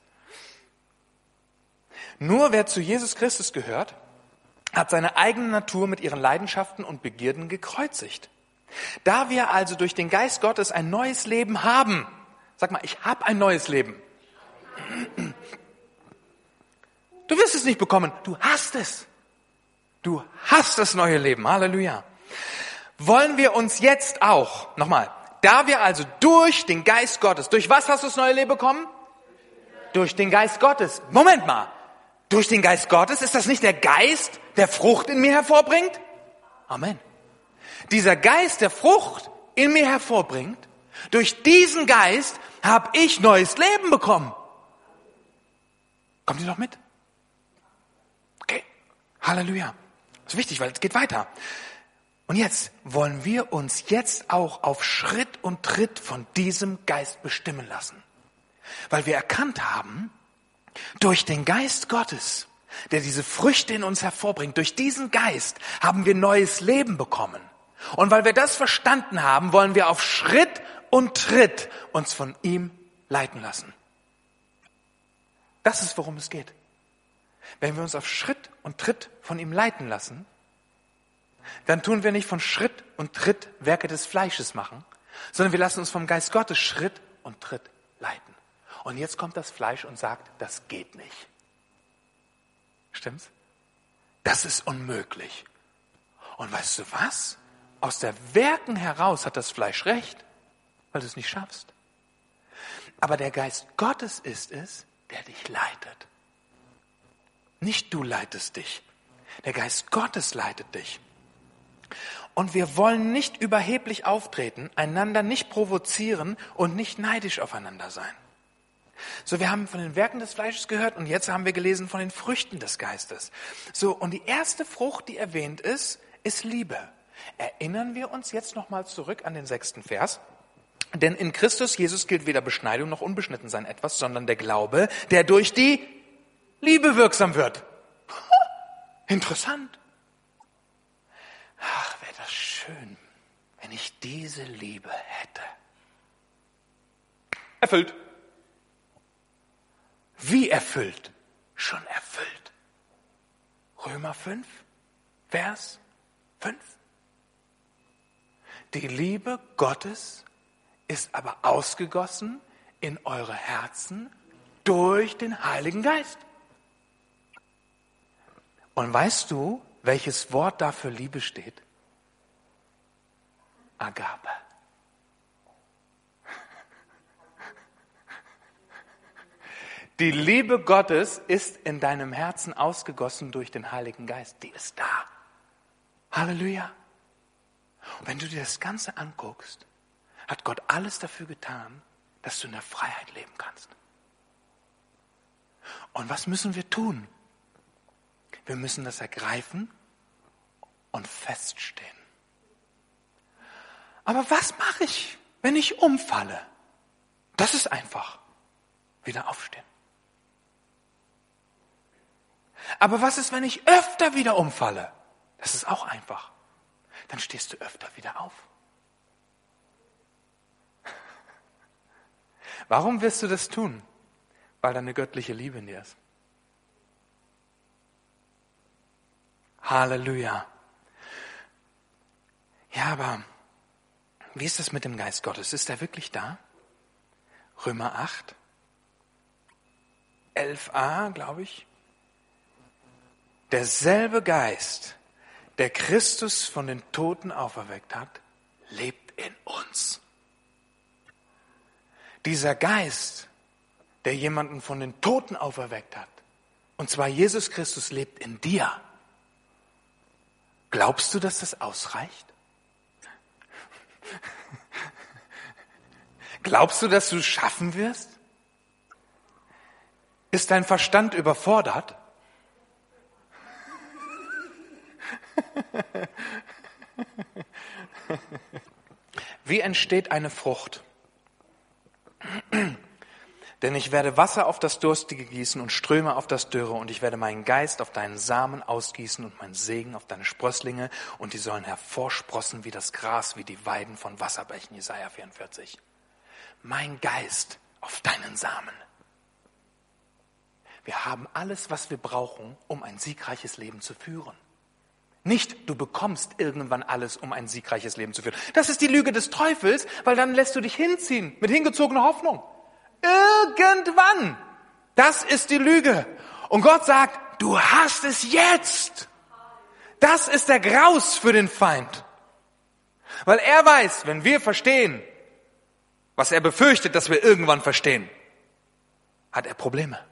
Nur wer zu Jesus Christus gehört, hat seine eigene Natur mit ihren Leidenschaften und Begierden gekreuzigt. Da wir also durch den Geist Gottes ein neues Leben haben, sag mal, ich habe ein neues Leben. Du wirst es nicht bekommen, du hast es. Du hast das neue Leben, Halleluja. Wollen wir uns jetzt auch, nochmal, da wir also durch den Geist Gottes, durch was hast du das neue Leben bekommen? Durch den Geist Gottes. Moment mal, durch den Geist Gottes, ist das nicht der Geist, der Frucht in mir hervorbringt? Amen. Dieser Geist, der Frucht in mir hervorbringt, durch diesen Geist habe ich neues Leben bekommen. Kommt ihr noch mit? Okay, Halleluja. Das ist wichtig, weil es geht weiter. Und jetzt wollen wir uns jetzt auch auf Schritt und Tritt von diesem Geist bestimmen lassen. Weil wir erkannt haben, durch den Geist Gottes, der diese Früchte in uns hervorbringt, durch diesen Geist haben wir neues Leben bekommen. Und weil wir das verstanden haben, wollen wir auf Schritt und Tritt uns von ihm leiten lassen. Das ist, worum es geht. Wenn wir uns auf Schritt und Tritt von ihm leiten lassen, dann tun wir nicht von Schritt und Tritt Werke des Fleisches machen, sondern wir lassen uns vom Geist Gottes Schritt und Tritt leiten. Und jetzt kommt das Fleisch und sagt, das geht nicht. Stimmt's? Das ist unmöglich. Und weißt du was? Aus der Werken heraus hat das Fleisch recht, weil du es nicht schaffst. Aber der Geist Gottes ist es, der dich leitet. Nicht du leitest dich. Der Geist Gottes leitet dich. Und wir wollen nicht überheblich auftreten, einander nicht provozieren und nicht neidisch aufeinander sein. So, wir haben von den Werken des Fleisches gehört und jetzt haben wir gelesen von den Früchten des Geistes. So, und die erste Frucht, die erwähnt ist, ist Liebe. Erinnern wir uns jetzt nochmal zurück an den 6. Vers. Denn in Christus Jesus gilt weder Beschneidung noch Unbeschnittensein etwas, sondern der Glaube, der durch die Liebe wirksam wird. Interessant. Ach, wäre das schön, wenn ich diese Liebe hätte. Erfüllt. Wie erfüllt? Schon erfüllt. Römer 5, Vers 5. Die Liebe Gottes ist aber ausgegossen in eure Herzen durch den Heiligen Geist. Und weißt du, welches Wort da für Liebe steht? Agape. Die Liebe Gottes ist in deinem Herzen ausgegossen durch den Heiligen Geist. Die ist da. Halleluja. Und wenn du dir das Ganze anguckst, hat Gott alles dafür getan, dass du in der Freiheit leben kannst. Und was müssen wir tun? Wir müssen das ergreifen und feststehen. Aber was mache ich, wenn ich umfalle? Das ist einfach. Wieder aufstehen. Aber was ist, wenn ich öfter wieder umfalle? Das ist auch einfach. Dann stehst du öfter wieder auf. Warum wirst du das tun? Weil da eine göttliche Liebe in dir ist. Halleluja. Ja, aber wie ist das mit dem Geist Gottes? Ist er wirklich da? Römer 8, 11a, glaube ich. Derselbe Geist, der Christus von den Toten auferweckt hat, lebt in uns. Dieser Geist, der jemanden von den Toten auferweckt hat, und zwar Jesus Christus, lebt in dir. Glaubst du, dass das ausreicht? Glaubst du, dass du es schaffen wirst? Ist dein Verstand überfordert? Wie entsteht eine Frucht? Denn ich werde Wasser auf das Durstige gießen und Ströme auf das Dürre, und ich werde meinen Geist auf deinen Samen ausgießen und meinen Segen auf deine Sprösslinge, und die sollen hervorsprossen wie das Gras, wie die Weiden von Wasserbächen. Jesaja 44. Mein Geist auf deinen Samen. Wir haben alles, was wir brauchen, um ein siegreiches Leben zu führen. Nicht, du bekommst irgendwann alles, um ein siegreiches Leben zu führen. Das ist die Lüge des Teufels, weil dann lässt du dich hinziehen mit hingezogener Hoffnung. Irgendwann. Das ist die Lüge. Und Gott sagt, du hast es jetzt. Das ist der Graus für den Feind. Weil er weiß, wenn wir verstehen, was er befürchtet, dass wir irgendwann verstehen, hat er Probleme.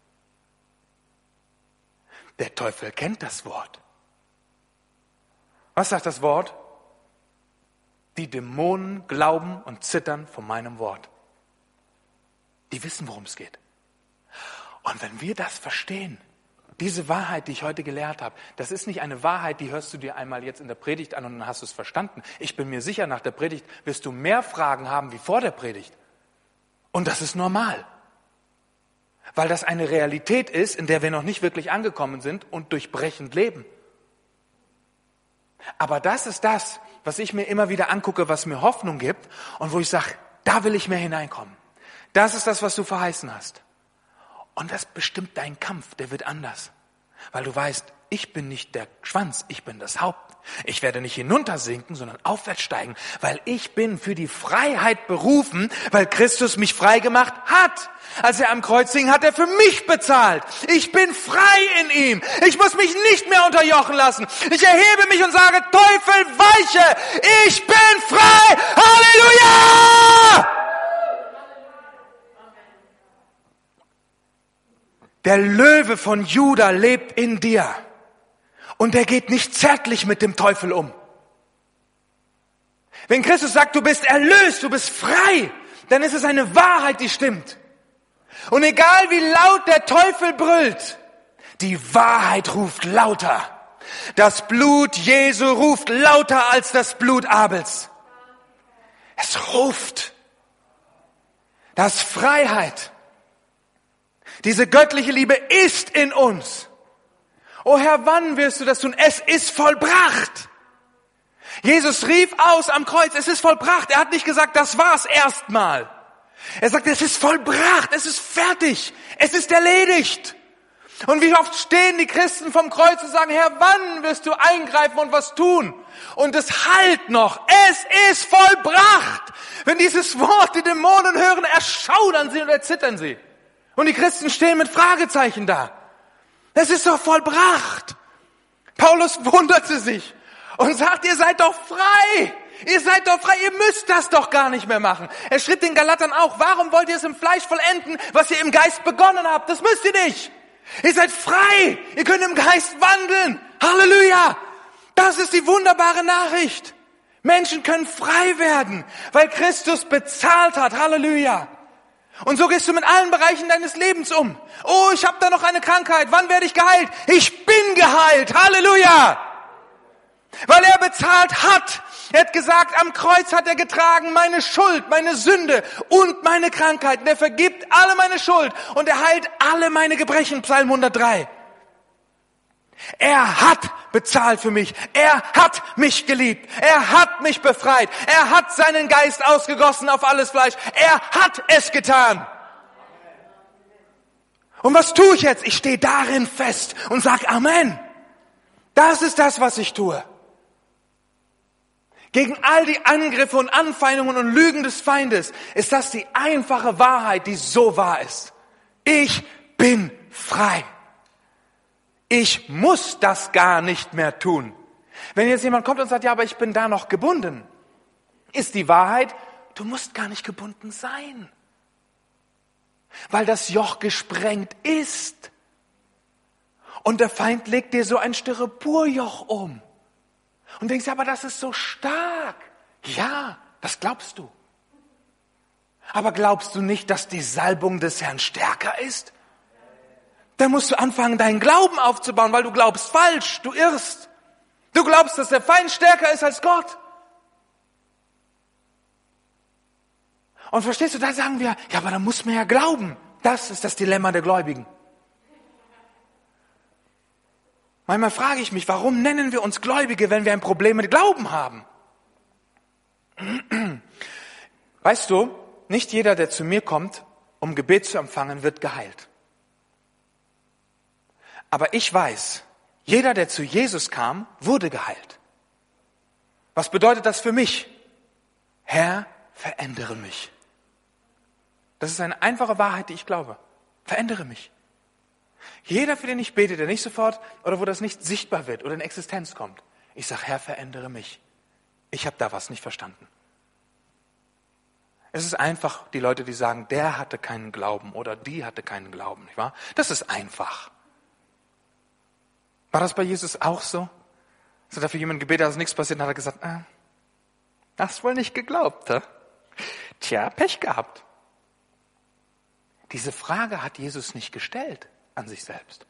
Der Teufel kennt das Wort. Was sagt das Wort? Die Dämonen glauben und zittern vor meinem Wort. Die wissen, worum es geht. Und wenn wir das verstehen, diese Wahrheit, die ich heute gelehrt habe, das ist nicht eine Wahrheit, die hörst du dir einmal jetzt in der Predigt an und dann hast du es verstanden. Ich bin mir sicher, nach der Predigt wirst du mehr Fragen haben wie vor der Predigt. Und das ist normal. Weil das eine Realität ist, in der wir noch nicht wirklich angekommen sind und durchbrechend leben. Aber das ist das, was ich mir immer wieder angucke, was mir Hoffnung gibt und wo ich sage, da will ich mehr hineinkommen. Das ist das, was du verheißen hast. Und das bestimmt deinen Kampf, der wird anders. Weil du weißt, ich bin nicht der Schwanz, ich bin das Haupt. Ich werde nicht hinuntersinken, sondern aufwärts steigen, weil ich bin für die Freiheit berufen, weil Christus mich frei gemacht hat. Als er am Kreuz hing, hat er für mich bezahlt. Ich bin frei in ihm. Ich muss mich nicht mehr unterjochen lassen. Ich erhebe mich und sage, Teufel, weiche! Ich bin frei! Halleluja! Der Löwe von Juda lebt in dir. Und er geht nicht zärtlich mit dem Teufel um. Wenn Christus sagt, du bist erlöst, du bist frei, dann ist es eine Wahrheit, die stimmt. Und egal wie laut der Teufel brüllt, die Wahrheit ruft lauter. Das Blut Jesu ruft lauter als das Blut Abels. Es ruft. Das ist Freiheit. Diese göttliche Liebe ist in uns. O Herr, wann wirst du das tun? Es ist vollbracht. Jesus rief aus am Kreuz, es ist vollbracht. Er hat nicht gesagt, das war's erstmal. Er sagt, es ist vollbracht, es ist fertig, es ist erledigt. Und wie oft stehen die Christen vom Kreuz und sagen, Herr, wann wirst du eingreifen und was tun? Und es halt noch, es ist vollbracht. Wenn dieses Wort die Dämonen hören, erschaudern sie und erzittern sie. Und die Christen stehen mit Fragezeichen da. Es ist doch vollbracht. Paulus wunderte sich und sagt, ihr seid doch frei. Ihr seid doch frei, ihr müsst das doch gar nicht mehr machen. Er schrieb den Galatern auch, warum wollt ihr es im Fleisch vollenden, was ihr im Geist begonnen habt? Das müsst ihr nicht. Ihr seid frei, ihr könnt im Geist wandeln. Halleluja! Das ist die wunderbare Nachricht. Menschen können frei werden, weil Christus bezahlt hat. Halleluja! Und so gehst du mit allen Bereichen deines Lebens um. Oh, ich habe da noch eine Krankheit. Wann werde ich geheilt? Ich bin geheilt. Halleluja! Weil er bezahlt hat. Er hat gesagt, am Kreuz hat er getragen meine Schuld, meine Sünde und meine Krankheiten. Er vergibt alle meine Schuld und er heilt alle meine Gebrechen. Psalm 103. Er hat bezahlt für mich. Er hat mich geliebt. Er hat mich befreit. Er hat seinen Geist ausgegossen auf alles Fleisch. Er hat es getan. Und was tue ich jetzt? Ich stehe darin fest und sage Amen. Das ist das, was ich tue. Gegen all die Angriffe und Anfeindungen und Lügen des Feindes ist das die einfache Wahrheit, die so wahr ist. Ich bin frei. Ich muss das gar nicht mehr tun. Wenn jetzt jemand kommt und sagt, ja, aber ich bin da noch gebunden, ist die Wahrheit, du musst gar nicht gebunden sein. Weil das Joch gesprengt ist. Und der Feind legt dir so ein Styroporjoch um. Und denkst, aber das ist so stark. Ja, das glaubst du. Aber glaubst du nicht, dass die Salbung des Herrn stärker ist? Dann musst du anfangen, deinen Glauben aufzubauen, weil du glaubst falsch, du irrst. Du glaubst, dass der Feind stärker ist als Gott. Und verstehst du, da sagen wir, ja, aber da muss man ja glauben. Das ist das Dilemma der Gläubigen. Manchmal frage ich mich, warum nennen wir uns Gläubige, wenn wir ein Problem mit Glauben haben? Weißt du, nicht jeder, der zu mir kommt, um Gebet zu empfangen, wird geheilt. Aber ich weiß, jeder, der zu Jesus kam, wurde geheilt. Was bedeutet das für mich? Herr, verändere mich. Das ist eine einfache Wahrheit, die ich glaube. Verändere mich. Jeder, für den ich bete, der nicht sofort oder wo das nicht sichtbar wird oder in Existenz kommt, ich sage, Herr, verändere mich. Ich habe da was nicht verstanden. Es ist einfach, die Leute, die sagen, der hatte keinen Glauben oder die hatte keinen Glauben, nicht wahr? Das ist einfach. War das bei Jesus auch so? Es hat dafür jemand gebetet, dass nichts passiert, und hat er gesagt, hast wohl nicht geglaubt, hä? Tja, Pech gehabt. Diese Frage hat Jesus nicht gestellt an sich selbst.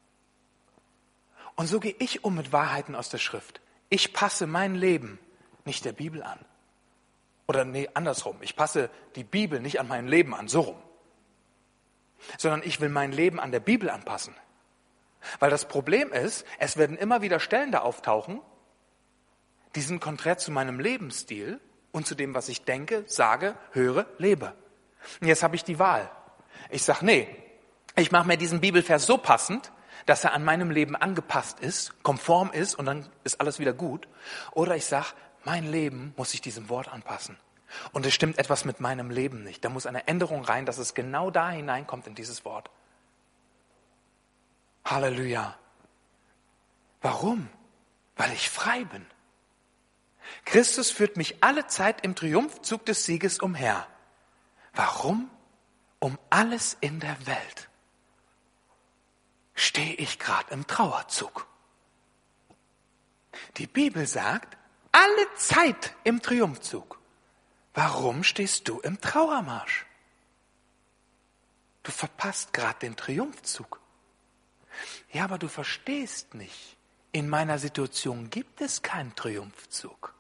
Und so gehe ich um mit Wahrheiten aus der Schrift. Ich passe mein Leben nicht der Bibel an. Oder nee, andersrum. Ich passe die Bibel nicht an mein Leben an, so rum. Sondern ich will mein Leben an der Bibel anpassen. Weil das Problem ist, es werden immer wieder Stellen da auftauchen, die sind konträr zu meinem Lebensstil und zu dem, was ich denke, sage, höre, lebe. Und jetzt habe ich die Wahl. Ich sage, nee, ich mache mir diesen Bibelvers so passend, dass er an meinem Leben angepasst ist, konform ist und dann ist alles wieder gut. Oder ich sage, mein Leben muss sich diesem Wort anpassen. Und es stimmt etwas mit meinem Leben nicht. Da muss eine Änderung rein, dass es genau da hineinkommt in dieses Wort. Halleluja. Warum? Weil ich frei bin. Christus führt mich alle Zeit im Triumphzug des Sieges umher. Warum? Um alles in der Welt stehe ich gerade im Trauerzug. Die Bibel sagt, alle Zeit im Triumphzug. Warum stehst du im Trauermarsch? Du verpasst gerade den Triumphzug. Ja, aber du verstehst nicht. In meiner Situation gibt es keinen Triumphzug.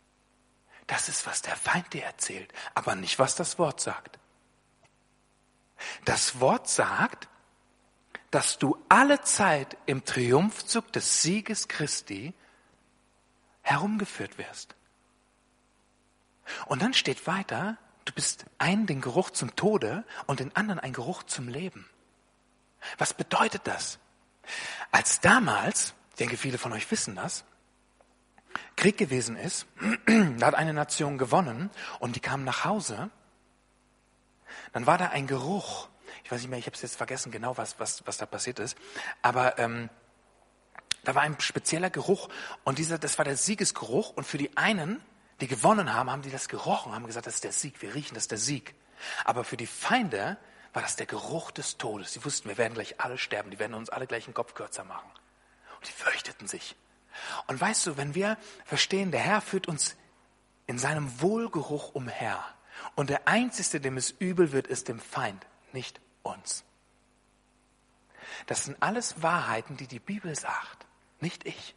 Das ist, was der Feind dir erzählt, aber nicht, was das Wort sagt. Das Wort sagt, dass du alle Zeit im Triumphzug des Sieges Christi herumgeführt wirst. Und dann steht weiter, du bist den Geruch zum Tode und den anderen ein Geruch zum Leben. Was bedeutet das? Als damals, ich denke, viele von euch wissen das, Krieg gewesen ist, da hat eine Nation gewonnen und die kam nach Hause, dann war da ein Geruch. Ich weiß nicht mehr, ich habe es jetzt vergessen genau, was da passiert ist, aber da war ein spezieller Geruch und das war der Siegesgeruch und für die einen, die gewonnen haben, haben die das gerochen, haben gesagt, das ist der Sieg, wir riechen, das ist der Sieg. Aber für die Feinde war das der Geruch des Todes. Sie wussten, wir werden gleich alle sterben, die werden uns alle gleich den Kopf kürzer machen. Und die fürchteten sich. Und weißt du, wenn wir verstehen, der Herr führt uns in seinem Wohlgeruch umher und der Einzige, dem es übel wird, ist dem Feind, nicht uns. Das sind alles Wahrheiten, die die Bibel sagt, nicht ich.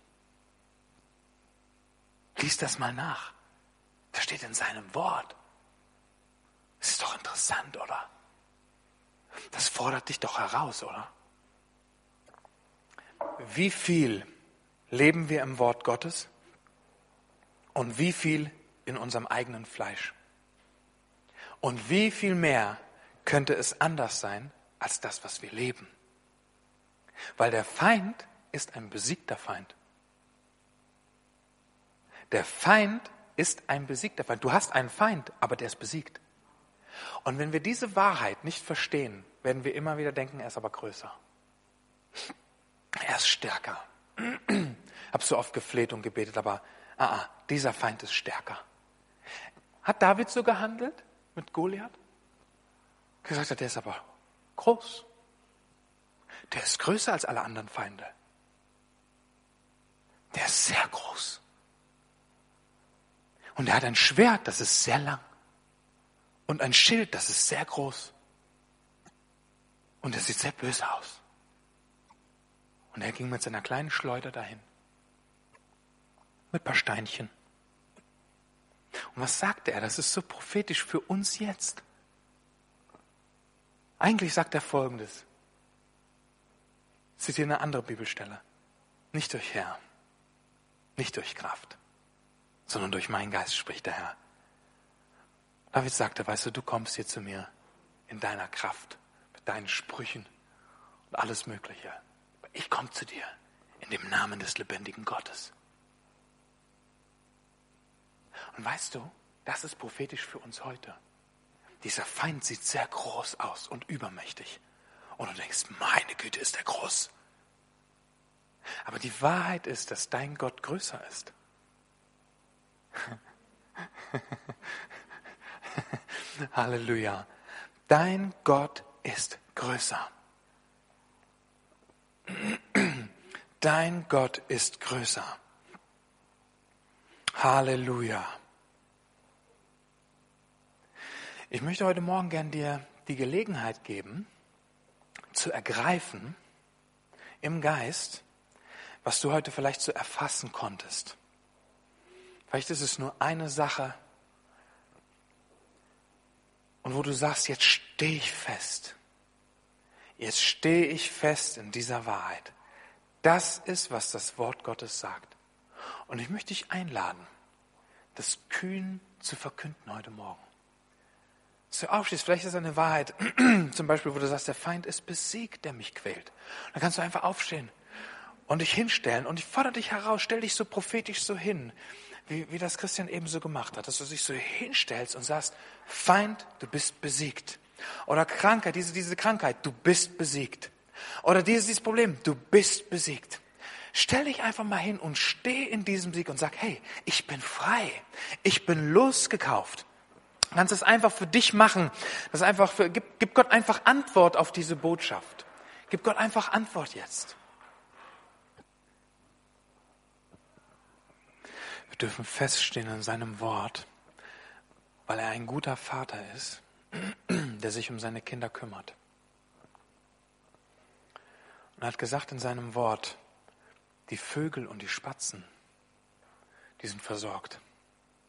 Lies das mal nach. Das steht in seinem Wort. Das ist doch interessant, oder? Das fordert dich doch heraus, oder? Wie viel leben wir im Wort Gottes und wie viel in unserem eigenen Fleisch? Und wie viel mehr könnte es anders sein als das, was wir leben? Weil der Feind ist ein besiegter Feind. Der Feind ist ein besiegter Feind. Du hast einen Feind, aber der ist besiegt. Und wenn wir diese Wahrheit nicht verstehen, werden wir immer wieder denken, er ist aber größer. Er ist stärker. Ich habe so oft gefleht und gebetet, aber dieser Feind ist stärker. Hat David so gehandelt mit Goliath? Gesagt hat, der ist aber groß. Der ist größer als alle anderen Feinde. Der ist sehr groß. Und er hat ein Schwert, das ist sehr lang. Und ein Schild, das ist sehr groß. Und er sieht sehr böse aus. Und er ging mit seiner kleinen Schleuder dahin. Mit ein paar Steinchen. Und was sagte er? Das ist so prophetisch für uns jetzt. Eigentlich sagt er Folgendes. Ich zitiere eine andere Bibelstelle. Nicht durch Herr, nicht durch Kraft, sondern durch meinen Geist spricht der Herr. David sagte, weißt du, du kommst hier zu mir in deiner Kraft, mit deinen Sprüchen und alles Mögliche. Aber ich komme zu dir in dem Namen des lebendigen Gottes. Und weißt du, das ist prophetisch für uns heute. Dieser Feind sieht sehr groß aus und übermächtig. Und du denkst, meine Güte, ist er groß. Aber die Wahrheit ist, dass dein Gott größer ist. Halleluja. Dein Gott ist größer. Dein Gott ist größer. Halleluja. Ich möchte heute Morgen gern dir die Gelegenheit geben, zu ergreifen im Geist, was du heute vielleicht so erfassen konntest. Vielleicht ist es nur eine Sache und wo du sagst, jetzt stehe ich fest. Jetzt stehe ich fest in dieser Wahrheit. Das ist, was das Wort Gottes sagt. Und ich möchte dich einladen, das kühn zu verkünden heute Morgen. Dass du aufstehst, vielleicht ist es eine Wahrheit, zum Beispiel, wo du sagst, der Feind ist besiegt, der mich quält. Dann kannst du einfach aufstehen und dich hinstellen und ich fordere dich heraus, stell dich so prophetisch so hin, wie das Christian eben so gemacht hat, dass du dich so hinstellst und sagst, Feind, du bist besiegt. Oder Krankheit, diese Krankheit, du bist besiegt. Oder dieses Problem, du bist besiegt. Stell dich einfach mal hin und steh in diesem Sieg und sag, hey, ich bin frei, ich bin losgekauft. Du kannst es einfach für dich machen. Gib Gott einfach Antwort auf diese Botschaft. Gib Gott einfach Antwort jetzt. Wir dürfen feststehen in seinem Wort, weil er ein guter Vater ist, der sich um seine Kinder kümmert. Und er hat gesagt in seinem Wort, die Vögel und die Spatzen, die sind versorgt.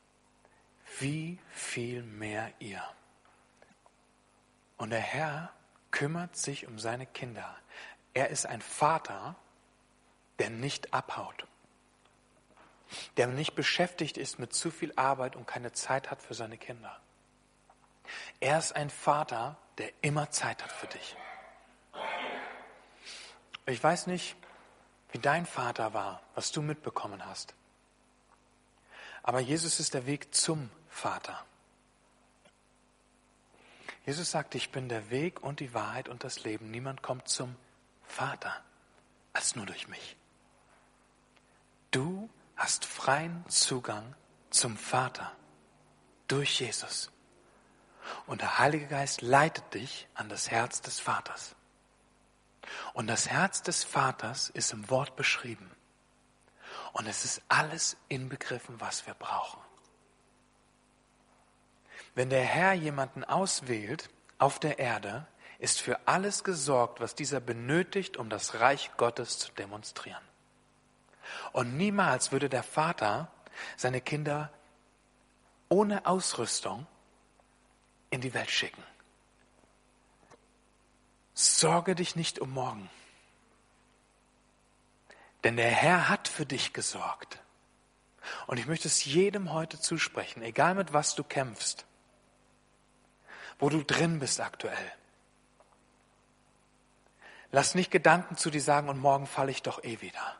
Wie viel mehr ihr? Und der Herr kümmert sich um seine Kinder. Er ist ein Vater, der nicht abhaut, der nicht beschäftigt ist mit zu viel Arbeit und keine Zeit hat für seine Kinder. Er ist ein Vater, der immer Zeit hat für dich. Ich weiß nicht, wie dein Vater war, was du mitbekommen hast. Aber Jesus ist der Weg zum Vater. Jesus sagt, ich bin der Weg und die Wahrheit und das Leben. Niemand kommt zum Vater als nur durch mich. Du hast freien Zugang zum Vater durch Jesus. Und der Heilige Geist leitet dich an das Herz des Vaters. Und das Herz des Vaters ist im Wort beschrieben. Und es ist alles inbegriffen, was wir brauchen. Wenn der Herr jemanden auswählt auf der Erde, ist für alles gesorgt, was dieser benötigt, um das Reich Gottes zu demonstrieren. Und niemals würde der Vater seine Kinder ohne Ausrüstung in die Welt schicken. Sorge dich nicht um morgen. Denn der Herr hat für dich gesorgt. Und ich möchte es jedem heute zusprechen, egal mit was du kämpfst, wo du drin bist aktuell. Lass nicht Gedanken zu dir sagen, und morgen falle ich doch eh wieder.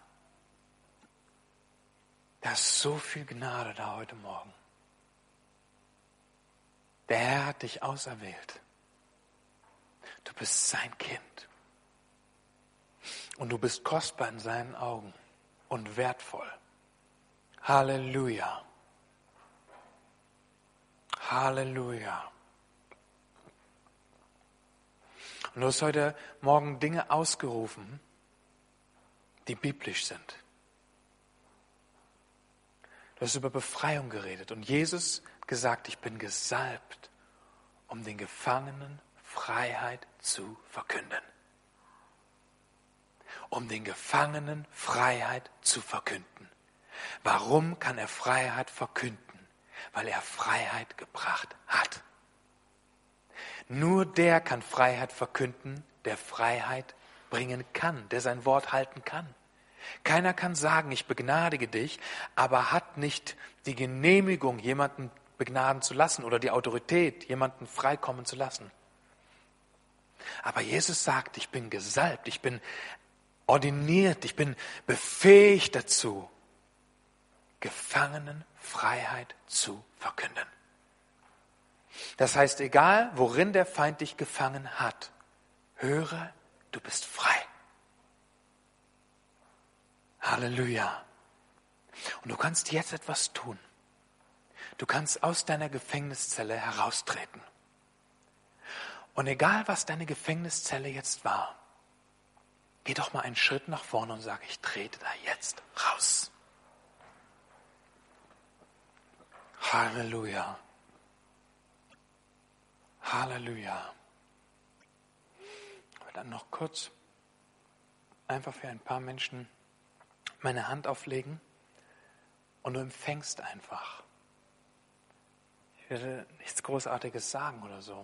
Da ist so viel Gnade da heute Morgen. Der Herr hat dich auserwählt. Du bist sein Kind. Und du bist kostbar in seinen Augen und wertvoll. Halleluja. Halleluja. Und du hast heute Morgen Dinge ausgerufen, die biblisch sind. Du hast über Befreiung geredet und Jesus hat gesagt, ich bin gesalbt, um den Gefangenen Freiheit zu verkünden. Um den Gefangenen Freiheit zu verkünden. Warum kann er Freiheit verkünden? Weil er Freiheit gebracht hat. Nur der kann Freiheit verkünden, der Freiheit bringen kann, der sein Wort halten kann. Keiner kann sagen, ich begnadige dich, aber hat nicht die Genehmigung, jemanden begnaden zu lassen oder die Autorität, jemanden freikommen zu lassen. Aber Jesus sagt, ich bin gesalbt, ich bin ordiniert, ich bin befähigt dazu, Gefangenen Freiheit zu verkünden. Das heißt, egal worin der Feind dich gefangen hat, höre, du bist frei. Halleluja. Und du kannst jetzt etwas tun. Du kannst aus deiner Gefängniszelle heraustreten. Und egal, was deine Gefängniszelle jetzt war, geh doch mal einen Schritt nach vorne und sag, ich trete da jetzt raus. Halleluja. Halleluja. Aber dann noch kurz einfach für ein paar Menschen meine Hand auflegen und du empfängst einfach. Ich werde nichts Großartiges sagen oder so.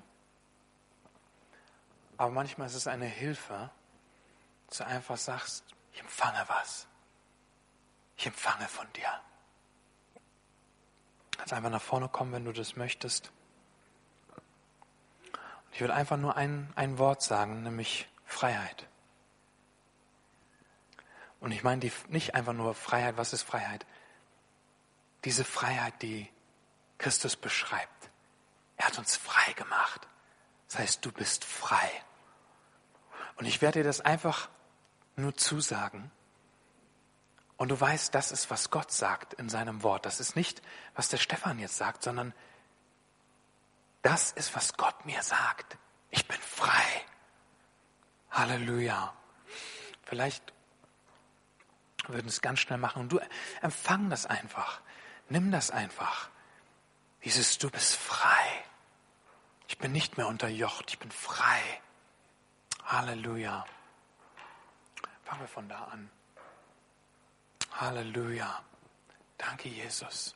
Aber manchmal ist es eine Hilfe, dass du einfach sagst, ich empfange was. Ich empfange von dir. Du kannst einfach nach vorne kommen, wenn du das möchtest. Und ich würde einfach nur ein Wort sagen, nämlich Freiheit. Und ich meine nicht einfach nur Freiheit, was ist Freiheit? Diese Freiheit, die Christus beschreibt. Er hat uns frei gemacht. Das heißt, du bist frei. Und ich werde dir das einfach nur zusagen. Und du weißt, das ist, was Gott sagt in seinem Wort. Das ist nicht, was der Stefan jetzt sagt, sondern das ist, was Gott mir sagt. Ich bin frei. Halleluja. Vielleicht würden wir es ganz schnell machen. Und du empfang das einfach. Nimm das einfach. Dieses, du bist frei. Ich bin nicht mehr unterjocht. Ich bin frei. Halleluja. Fangen wir von da an. Halleluja. Danke, Jesus.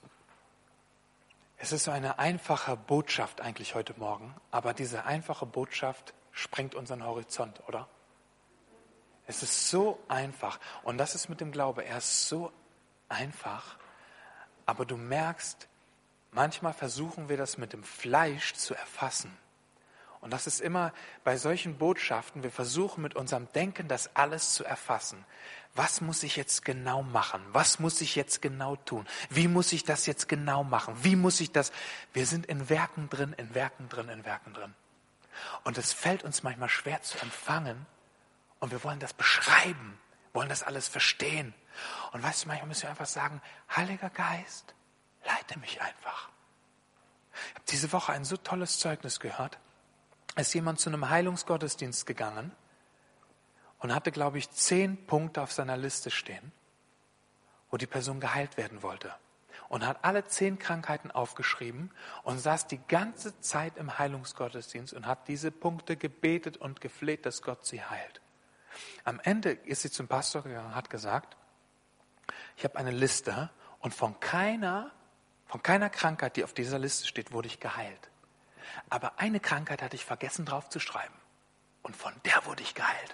Es ist so eine einfache Botschaft eigentlich heute Morgen, aber diese einfache Botschaft sprengt unseren Horizont, oder? Es ist so einfach. Und das ist mit dem Glaube. Er ist so einfach. Aber du merkst, manchmal versuchen wir das mit dem Fleisch zu erfassen. Und das ist immer bei solchen Botschaften, wir versuchen mit unserem Denken das alles zu erfassen. Was muss ich jetzt genau machen? Was muss ich jetzt genau tun? Wie muss ich das jetzt genau machen? Wie muss ich das? Wir sind in Werken drin, in Werken drin, in Werken drin. Und es fällt uns manchmal schwer zu empfangen. Und wir wollen das beschreiben, wollen das alles verstehen. Und weißt du, manchmal müssen wir einfach sagen, Heiliger Geist, leite mich einfach. Ich habe diese Woche ein so tolles Zeugnis gehört. Es ist jemand zu einem Heilungsgottesdienst gegangen und hatte, glaube ich, 10 Punkte auf seiner Liste stehen, wo die Person geheilt werden wollte. Und hat alle 10 Krankheiten aufgeschrieben und saß die ganze Zeit im Heilungsgottesdienst und hat diese Punkte gebetet und gefleht, dass Gott sie heilt. Am Ende ist sie zum Pastor gegangen und hat gesagt, ich habe eine Liste und von keiner Krankheit, die auf dieser Liste steht, wurde ich geheilt. Aber eine Krankheit hatte ich vergessen drauf zu schreiben und von der wurde ich geheilt.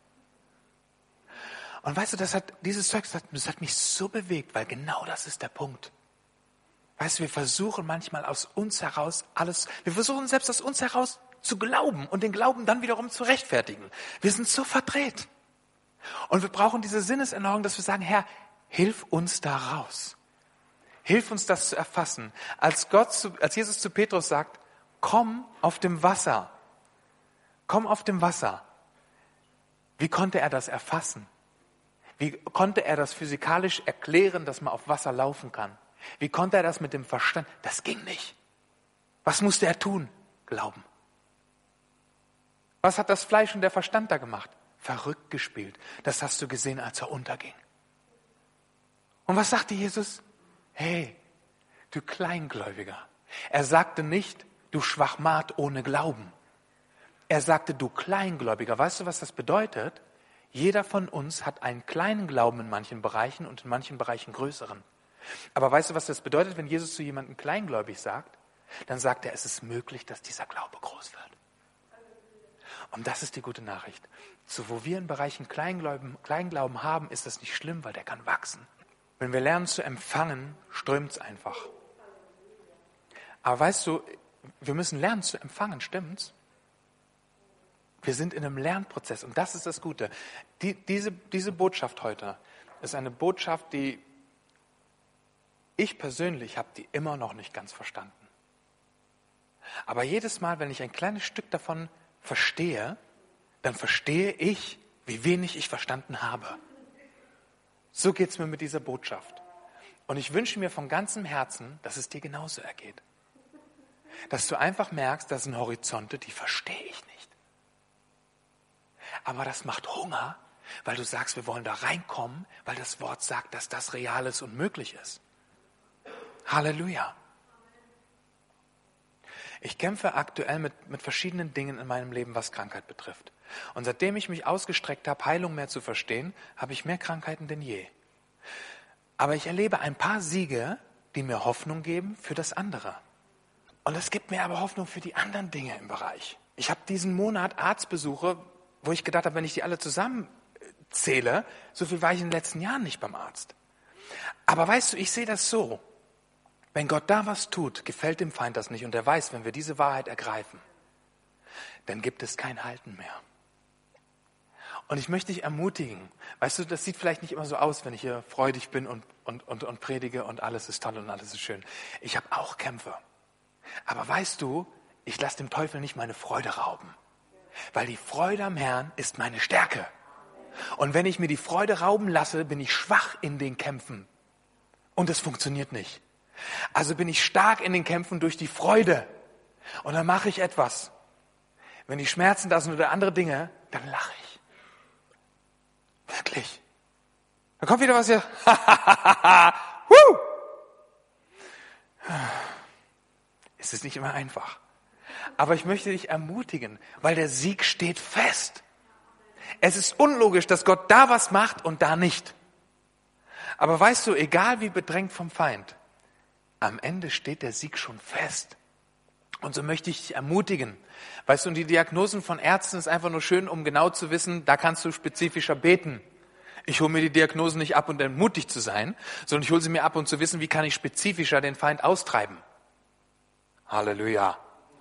Und weißt du, dieses Zeug, das hat mich so bewegt, weil genau das ist der Punkt. Weißt du, wir versuchen manchmal aus uns heraus wir versuchen selbst aus uns heraus zu glauben und den Glauben dann wiederum zu rechtfertigen. Wir sind so verdreht. Und wir brauchen diese Sinneserneuerung, dass wir sagen, Herr, hilf uns da raus. Hilf uns das zu erfassen. Als Jesus zu Petrus sagt, komm auf dem Wasser. Komm auf dem Wasser. Wie konnte er das erfassen? Wie konnte er das physikalisch erklären, dass man auf Wasser laufen kann? Wie konnte er das mit dem Verstand? Das ging nicht. Was musste er tun? Glauben. Was hat das Fleisch und der Verstand da gemacht? Verrückt gespielt. Das hast du gesehen, als er unterging. Und was sagte Jesus? Hey, du Kleingläubiger. Er sagte nicht, du Schwachmat ohne Glauben. Er sagte, du Kleingläubiger. Weißt du, was das bedeutet? Jeder von uns hat einen kleinen Glauben in manchen Bereichen und in manchen Bereichen größeren. Aber weißt du, was das bedeutet, wenn Jesus zu jemandem kleingläubig sagt? Dann sagt er, es ist möglich, dass dieser Glaube groß wird. Und das ist die gute Nachricht. So, wo wir in Bereichen Kleinglauben haben, ist das nicht schlimm, weil der kann wachsen. Wenn wir lernen zu empfangen, strömt es einfach. Aber weißt du, wir müssen lernen zu empfangen, stimmt's? Wir sind in einem Lernprozess und das ist das Gute. Diese Botschaft heute ist eine Botschaft, die ich persönlich habe die immer noch nicht ganz verstanden. Aber jedes Mal, wenn ich ein kleines Stück davon verstehe, dann verstehe ich, wie wenig ich verstanden habe. So geht es mir mit dieser Botschaft. Und ich wünsche mir von ganzem Herzen, dass es dir genauso ergeht. Dass du einfach merkst, das sind Horizonte, die verstehe ich nicht. Aber das macht Hunger, weil du sagst, wir wollen da reinkommen, weil das Wort sagt, dass das real ist und möglich ist. Halleluja. Ich kämpfe aktuell mit verschiedenen Dingen in meinem Leben, was Krankheit betrifft. Und seitdem ich mich ausgestreckt habe, Heilung mehr zu verstehen, habe ich mehr Krankheiten denn je. Aber ich erlebe ein paar Siege, die mir Hoffnung geben für das andere. Und es gibt mir aber Hoffnung für die anderen Dinge im Bereich. Ich habe diesen Monat Arztbesuche, wo ich gedacht habe, wenn ich die alle zusammenzähle, so viel war ich in den letzten Jahren nicht beim Arzt. Aber weißt du, ich sehe das so. Wenn Gott da was tut, gefällt dem Feind das nicht. Und er weiß, wenn wir diese Wahrheit ergreifen, dann gibt es kein Halten mehr. Und ich möchte dich ermutigen. Weißt du, das sieht vielleicht nicht immer so aus, wenn ich hier freudig bin und predige und alles ist toll und alles ist schön. Ich habe auch Kämpfe. Aber weißt du, ich lasse dem Teufel nicht meine Freude rauben. Weil die Freude am Herrn ist meine Stärke. Und wenn ich mir die Freude rauben lasse, bin ich schwach in den Kämpfen. Und es funktioniert nicht. Also bin ich stark in den Kämpfen durch die Freude. Und dann mache ich etwas. Wenn die Schmerzen da sind oder andere Dinge, dann lache ich. Wirklich. Dann kommt wieder was hier. Es ist nicht immer einfach. Aber ich möchte dich ermutigen, weil der Sieg steht fest. Es ist unlogisch, dass Gott da was macht und da nicht. Aber weißt du, egal wie bedrängt vom Feind, am Ende steht der Sieg schon fest. Und so möchte ich dich ermutigen. Weißt du, und die Diagnosen von Ärzten ist einfach nur schön, um genau zu wissen, da kannst du spezifischer beten. Ich hole mir die Diagnosen nicht ab, um dann mutig zu sein, sondern ich hole sie mir ab, um zu wissen, wie kann ich spezifischer den Feind austreiben. Halleluja.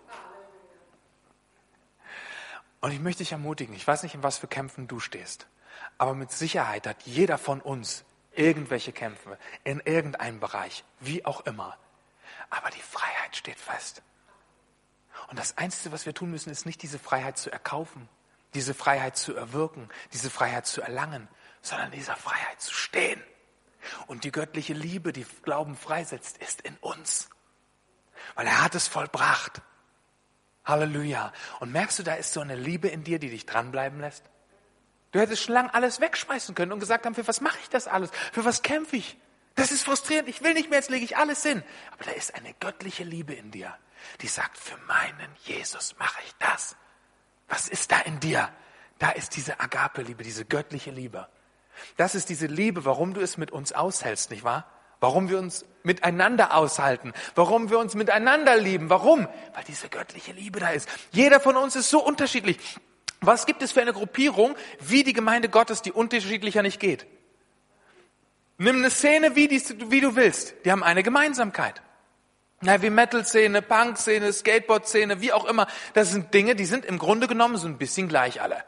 Und ich möchte dich ermutigen, ich weiß nicht, in was für Kämpfen du stehst, aber mit Sicherheit hat jeder von uns irgendwelche Kämpfe in irgendeinem Bereich, wie auch immer. Aber die Freiheit steht fest. Und das Einzige, was wir tun müssen, ist nicht diese Freiheit zu erkaufen, diese Freiheit zu erwirken, diese Freiheit zu erlangen, sondern dieser Freiheit zu stehen. Und die göttliche Liebe, die Glauben freisetzt, ist in uns. Weil er hat es vollbracht. Halleluja. Und merkst du, da ist so eine Liebe in dir, die dich dranbleiben lässt? Du hättest schon lange alles wegschmeißen können und gesagt haben, für was mache ich das alles? Für was kämpfe ich? Das ist frustrierend, ich will nicht mehr, jetzt lege ich alles hin. Aber da ist eine göttliche Liebe in dir, die sagt, für meinen Jesus mache ich das. Was ist da in dir? Da ist diese Agape-Liebe, diese göttliche Liebe. Das ist diese Liebe, warum du es mit uns aushältst, nicht wahr? Warum wir uns miteinander aushalten, warum wir uns miteinander lieben. Warum? Weil diese göttliche Liebe da ist. Jeder von uns ist so unterschiedlich. Was gibt es für eine Gruppierung, wie die Gemeinde Gottes, die unterschiedlicher nicht geht? Nimm eine Szene, wie du willst. Die haben eine Gemeinsamkeit. Heavy Metal Szene, Punk Szene, Skateboard Szene, wie auch immer. Das sind Dinge, die sind im Grunde genommen so ein bisschen gleich alle.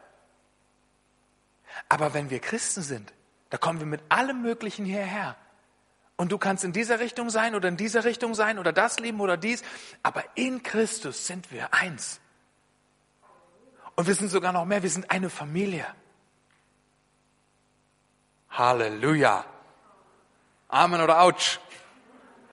Aber wenn wir Christen sind, da kommen wir mit allem Möglichen hierher. Und du kannst in dieser Richtung sein oder in dieser Richtung sein oder das lieben oder dies. Aber in Christus sind wir eins. Und wir sind sogar noch mehr, wir sind eine Familie. Halleluja. Amen oder Autsch.